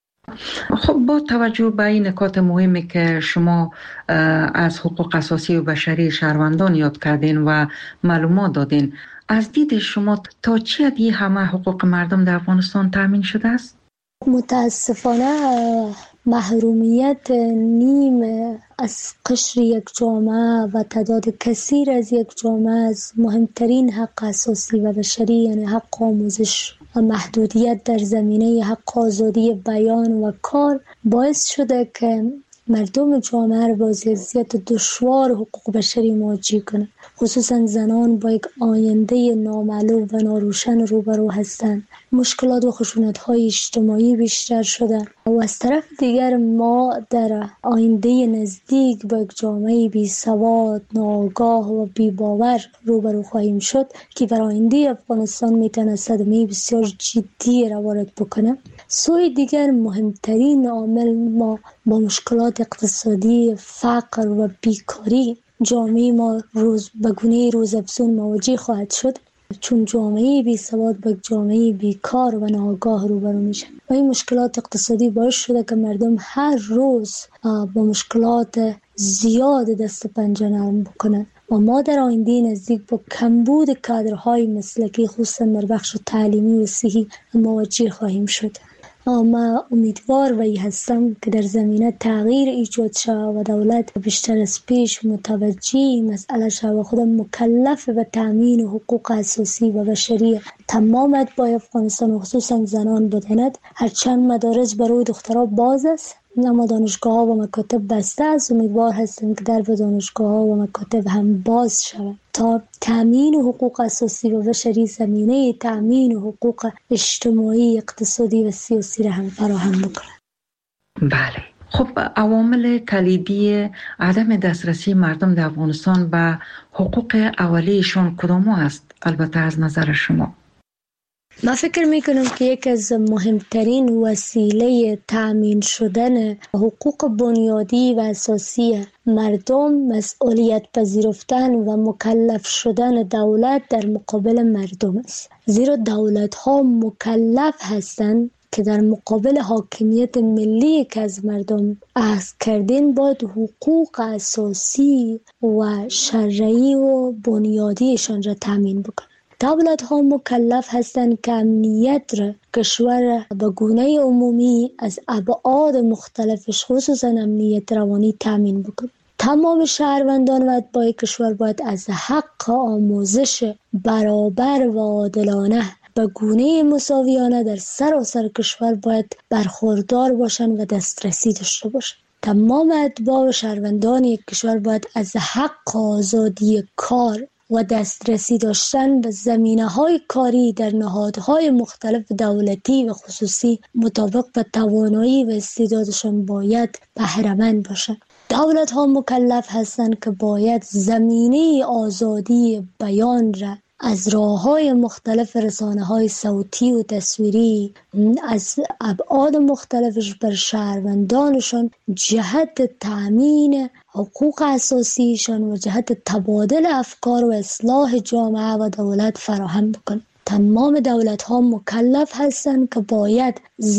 Speaker 4: خب با توجه به این نکات مهمی که شما از حقوق اساسی و بشری شهروندان یاد کردین و معلومات دادین، از دید شما تا چه حدی همه حقوق مردم در افغانستان تامین شده است؟
Speaker 5: متاسفانه محرومیت نیم از قشر یک جامعه و تعداد کثیر از یک جامعه از مهمترین حق اساسی و بشری یعنی حق آموزش و محدودیت در زمینه حق آزادی بیان و کار باعث شده که مردم جامعه را با وضعیت دشوار حقوق بشری مواجه کنند. خصوصا زنان با یک آینده نامعلوم و ناروشن روبرو هستند. مشکلات و خشونت‌های اجتماعی بیشتر شده و از طرف دیگر ما در آینده نزدیک با یک جامعه بی سواد، ناآگاه و بی باور روبرو خواهیم شد که بر آینده افغانستان میتونه صدمه بسیار جدی را وارد بکنه. سوی دیگر مهمترین عامل ما با مشکلات اقتصادی، فقر و بیکاری جامعه ما به گونه روزافزون مواجه خواهد شد، چون جامعه بی سواد با جامعه بیکار و ناآگاه روبرو میشه و این مشکلات اقتصادی باعث شده که مردم هر روز با مشکلات زیاد دست پنجه نرم بکنن و ما در آینده نزدیک با کمبود کادرهای مسلکی خصوصا در بخش تعلیمی و صحی مواجه خواهیم شد. ما امیدوار وی هستم که در زمینه تغییر ایجاد شود و دولت بیشتر از پیش متوجه مسئله شود و خود مکلف به تامین حقوق اساسی و بشری تمام اتباع افغانستان و خصوصا زنان بداند. هرچند مدارس برای دخترها باز است اما دانشگاه ها و مکاتب بسته است. امیدوار هستم که در دانشگاه ها و مکاتب هم باز شود تا تامین حقوق اساسی و بشری زمینه تامین حقوق اجتماعی، اقتصادی و سیاسی را هم فراهم بکنند.
Speaker 4: بله. خب عوامل کلیدی عدم دسترسی مردم در افغانستان به حقوق اولیه‌شان کدام است؟ البته از نظر شما.
Speaker 5: من فکر میکنم که یکی از مهمترین وسیله تأمین شدن حقوق بنیادی و اساسی مردم مسئولیت پذیرفتن و مکلف شدن دولت در مقابل مردم است. زیرا دولت ها مکلف هستند که در مقابل حاکمیت ملی که از مردم اخذ کردن باید حقوق اساسی و شرعی و بنیادیشان را تأمین بکنند. دولت ها مکلف هستند که امنیت را کشور به گونه عمومی از ابعاد مختلفش خصوصا امنیت روانی تامین بکنند. تمام شهروندان و اتباع کشور باید از حق آموزش برابر و عادلانه به گونه مساویانه در سراسر کشور باید برخوردار باشند و دسترسی داشته باشند. تمام اتباع و شهروندان یک کشور باید از حق آزادی کار و دسترسی داشتن به زمینه‌های کاری در نهادهای مختلف دولتی و خصوصی مطابق به توانایی و استعدادشان باید بهره‌مند باشند. دولت‌ها مکلف هستند که باید زمینه آزادی بیان را از راه‌های مختلف رسانه‌های صوتی و تصویری از ابعاد مختلفش بر شهروندانشان جهت تأمین حقوق اساسیشان و جهت تبادل افکار و اصلاح جامعه و دولت فراهم بکنند. تمام دولت‌ها مکلف هستند که باید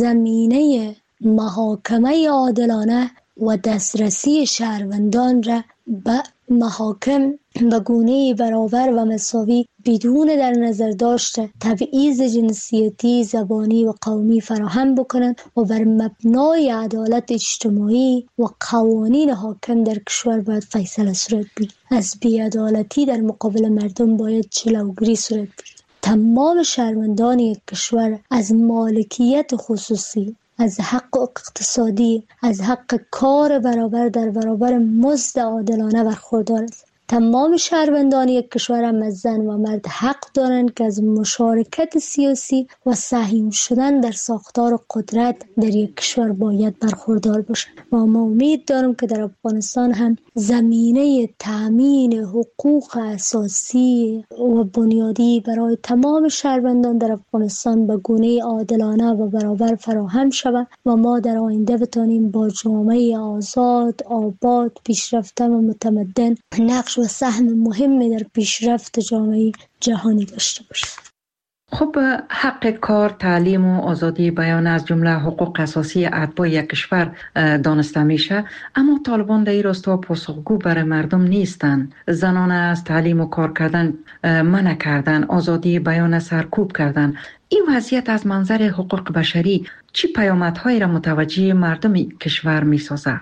Speaker 5: زمینه محاکمه عادلانه و دسترسی شهروندان را به محاکم به گونه برابر و مساوی بدون در نظر داشته تبعیض جنسیتی، زبانی و قومی فراهم بکنند و بر مبنای عدالت اجتماعی و قوانین حاکم در کشور باید فیصله صورت بگیرد. از بی‌عدالتی در مقابل مردم باید جلوگیری صورت بگیرد. تمام شهروندان یک کشور از مالکیت خصوصی، از حق اقتصادی، از حق کار برابر در برابر مزد عادلانه برخوردار است. تمام شهروندان یک کشور هم از زن و مرد حق دارند که از مشارکت سیاسی و سهیم شدن در ساختار قدرت در یک کشور باید برخوردار باشند. و ما امید دارم که در افغانستان هم زمینه تأمین حقوق اساسی و بنیادی برای تمام شهروندان در افغانستان به گونه عادلانه و برابر فراهم شود و ما در آینده بتانیم با جامعه آزاد، آباد، پیشرفته و متمدن نقش و سهم مهمی در پیشرفت جامعه جهانی داشته باشیم.
Speaker 4: خب حق کار، تعلیم و آزادی بیان از جمله حقوق اساسی اتباع یک کشور دانسته میشه، اما طالبان در این راستا پاسخگو برای مردم نیستند. زنان از تعلیم و کار کردن منع کردن، آزادی بیان سرکوب کردن. این وضعیت از منظر حقوق بشری چه پیامدهایی را متوجه مردم کشور میسازه؟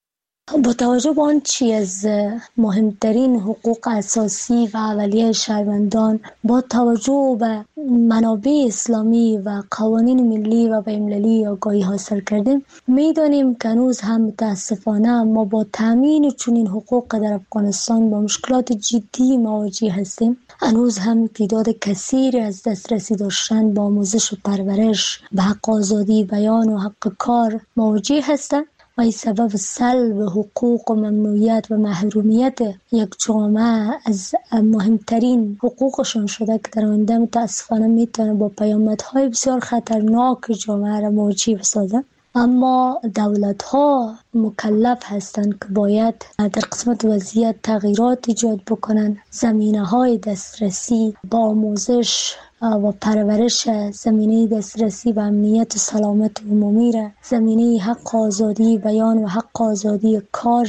Speaker 5: با توجه به آنچه از مهمترین حقوق اساسی و اولیه شهروندان با توجه به منابع اسلامی و قوانین ملی و بین‌المللی آگاهی حاصل کردیم، می‌دانیم که هنوز هم متاسفانه ما با تامین چنین حقوق در افغانستان با مشکلات جدی مواجه هستیم. هنوز هم تعداد کثیری از دسترسی داشتن با آموزش و پرورش به حق آزادی بیان و حق کار مواجه هستند و این سبب سلب حقوق و ممنوعیت و محرومیت یک جامعه از مهمترین حقوقشان شده که در آینده متاسفانه میتونه با پیامدهای بسیار خطرناک جامعه را مواجه بسازه. اما دولت ها مکلف هستند که باید در قسمت وضعیت تغییرات ایجاد بکنند. زمینه های دسترسی با آموزش و پرورش، زمینه دسترسی به امنیت و سلامت عمومی را، زمینه حق آزادی بیان و حق آزادی کار را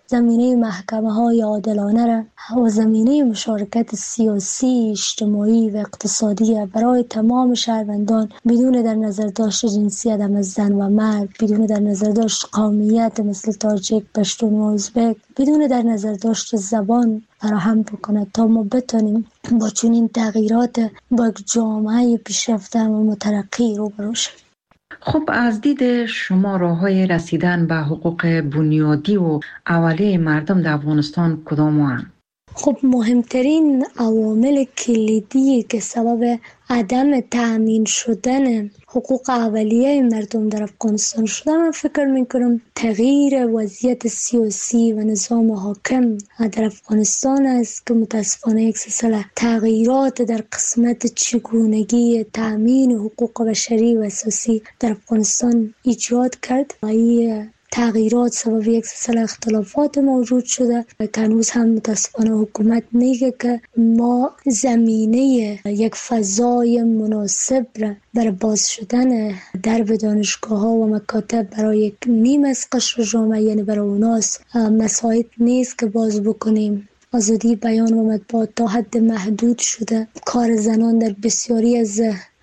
Speaker 5: زمینه محکمه های عادلانه را و زمینه مشارکت سیاسی، اجتماعی و اقتصادی برای تمام شهروندان بدون در نظر داشت جنسیت از زن و مرد، بدون در نظر داشت قومیت مثل تاجیک، پشتون و ازبک، بدون در نظر داشت زبان فراهم بکنه تا ما بتونیم با چنین تغییرات با جامعه پیشرفته و مترقی روبرو شویم.
Speaker 4: خب از دید شما راه‌های رسیدن به حقوق بنیادی و اولیه مردم در افغانستان کدام هستند؟
Speaker 5: خب مهمترین عوامل کلیدی که سبب عدم تأمین شدن حقوق اولیه مردم در افغانستان شده، من فکر میکنم تغییر وضعیت سیاسی و نظام حاکم در افغانستان است که متاسفانه یک سلسله تغییرات در قسمت چگونگی تأمین حقوق بشری و اساسی در افغانستان ایجاد کرد. این تغییرات سبب یک سلسله اختلافات موجود شده که هنوز هم متاسفانه حکومت میگه که ما زمینه یک فضای مناسب را برای باز شدن درب دانشگاه ها و مکاتب برای یک نیم از قشر جامعه، یعنی برای اوناس مساعد نیست که باز بکنیم. آزادی بیان و مطبوعات تا حد محدود شده. کار زنان در بسیاری از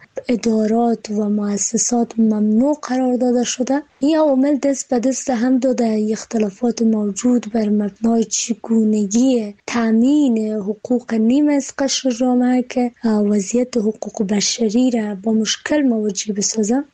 Speaker 5: ادارات و مؤسسات ممنوع قرار داده شده. این عوامل دست به دست هم داده اختلافات موجود بر مبنای چگونگی تامین حقوق نیم از قشر جامعه که وضعیت حقوق بشری را با مشکل مواجه بسازه.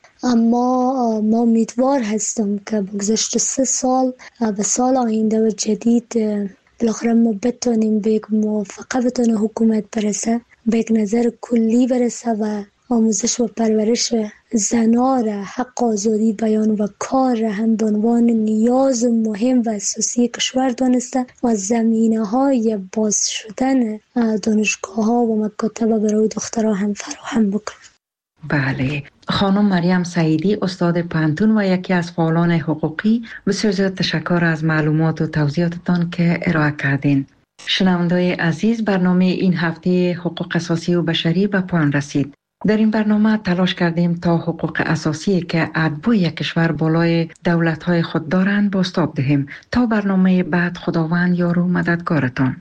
Speaker 5: اما ما امیدوار هستم که بگذشت 3 سال به سال آینده و جدید بالاخره ما بتونیم به یک موافقه بتونه حکومت برسه، به یک نظر کلی برسه و آموزش و پرورش زنان را، حق آزادی بیان و کار را هم به عنوان نیاز مهم و اساسی کشور دانسته و زمینه‌های باز شدن دانشگاه ها و مکاتب برای دخترها هم فراهم بکنه.
Speaker 4: بله، خانم مریم سعیدی، استاد پانتون و یکی از فعالان حقوقی، بسیار زیاد تشکر از معلومات و توضیحاتتان که ارائه کردین. شنونده‌های عزیز، برنامه این هفته حقوق اساسی و بشری به پایان رسید. در این برنامه تلاش کردیم تا حقوق اساسی که اتباع یک کشور بالای دولت‌های خود دارند بازتاب دهیم. تا برنامه بعد، خداوند یار و مددگارتان.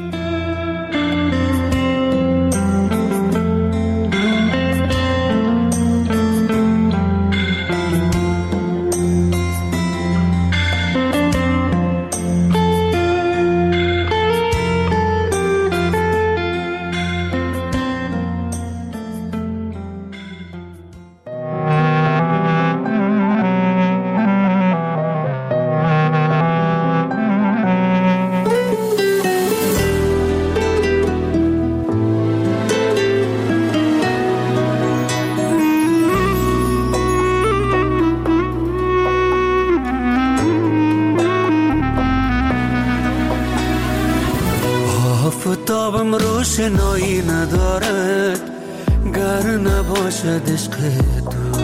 Speaker 9: آفتابم روشنایی ندارد گر نباشد عشق تو،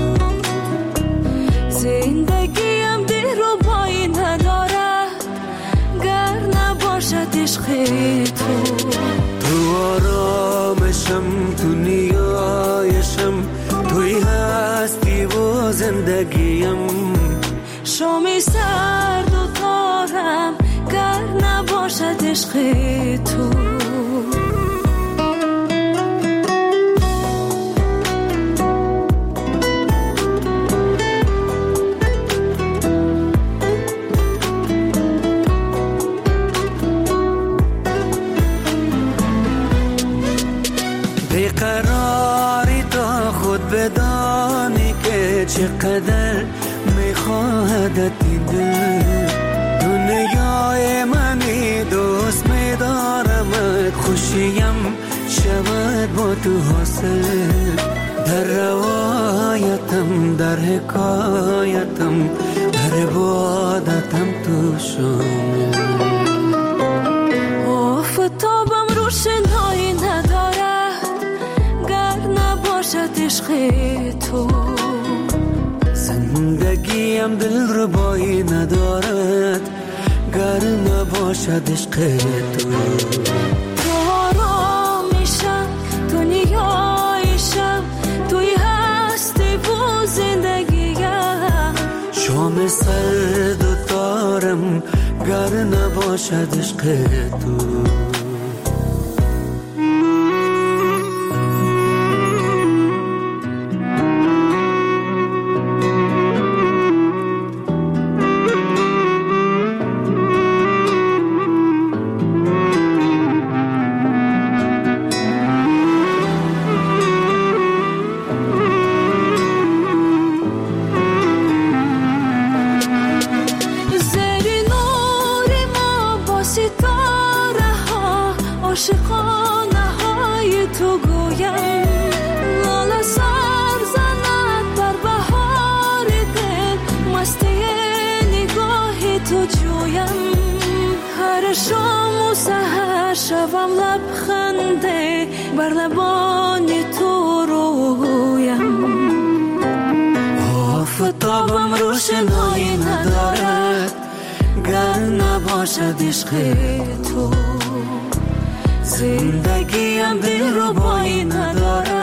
Speaker 13: زندگیم دلربایی ندارد گر نباشد عشق تو.
Speaker 9: تو آرامشم، تو نیایشم، توی هستی و زندگیم.
Speaker 13: شامی سرد و تارم گر نباشد عشق تو.
Speaker 9: بیقراری تا خود بدانی که چقدر میخواهدت این دل. دنیای منی دوست میدارمت، خوشیم شود با تو حاصل. در روایتم، در حکایتم، در عبادتم تو شامل.
Speaker 13: آفتابم روشنایی ندارد گر نباشد عشق تو.
Speaker 9: زندگیم دلربایی ندارد گر نباشد عشق تو.
Speaker 13: تو آرامیشم، تو نیایشم، توی هستی و زندگیم.
Speaker 9: شام سرد و تارم گر نباشد نباشد عشق تو. آفتابم روشنایی ندارد گر نباشد عشق تو. زندگیم دلربایی ندارد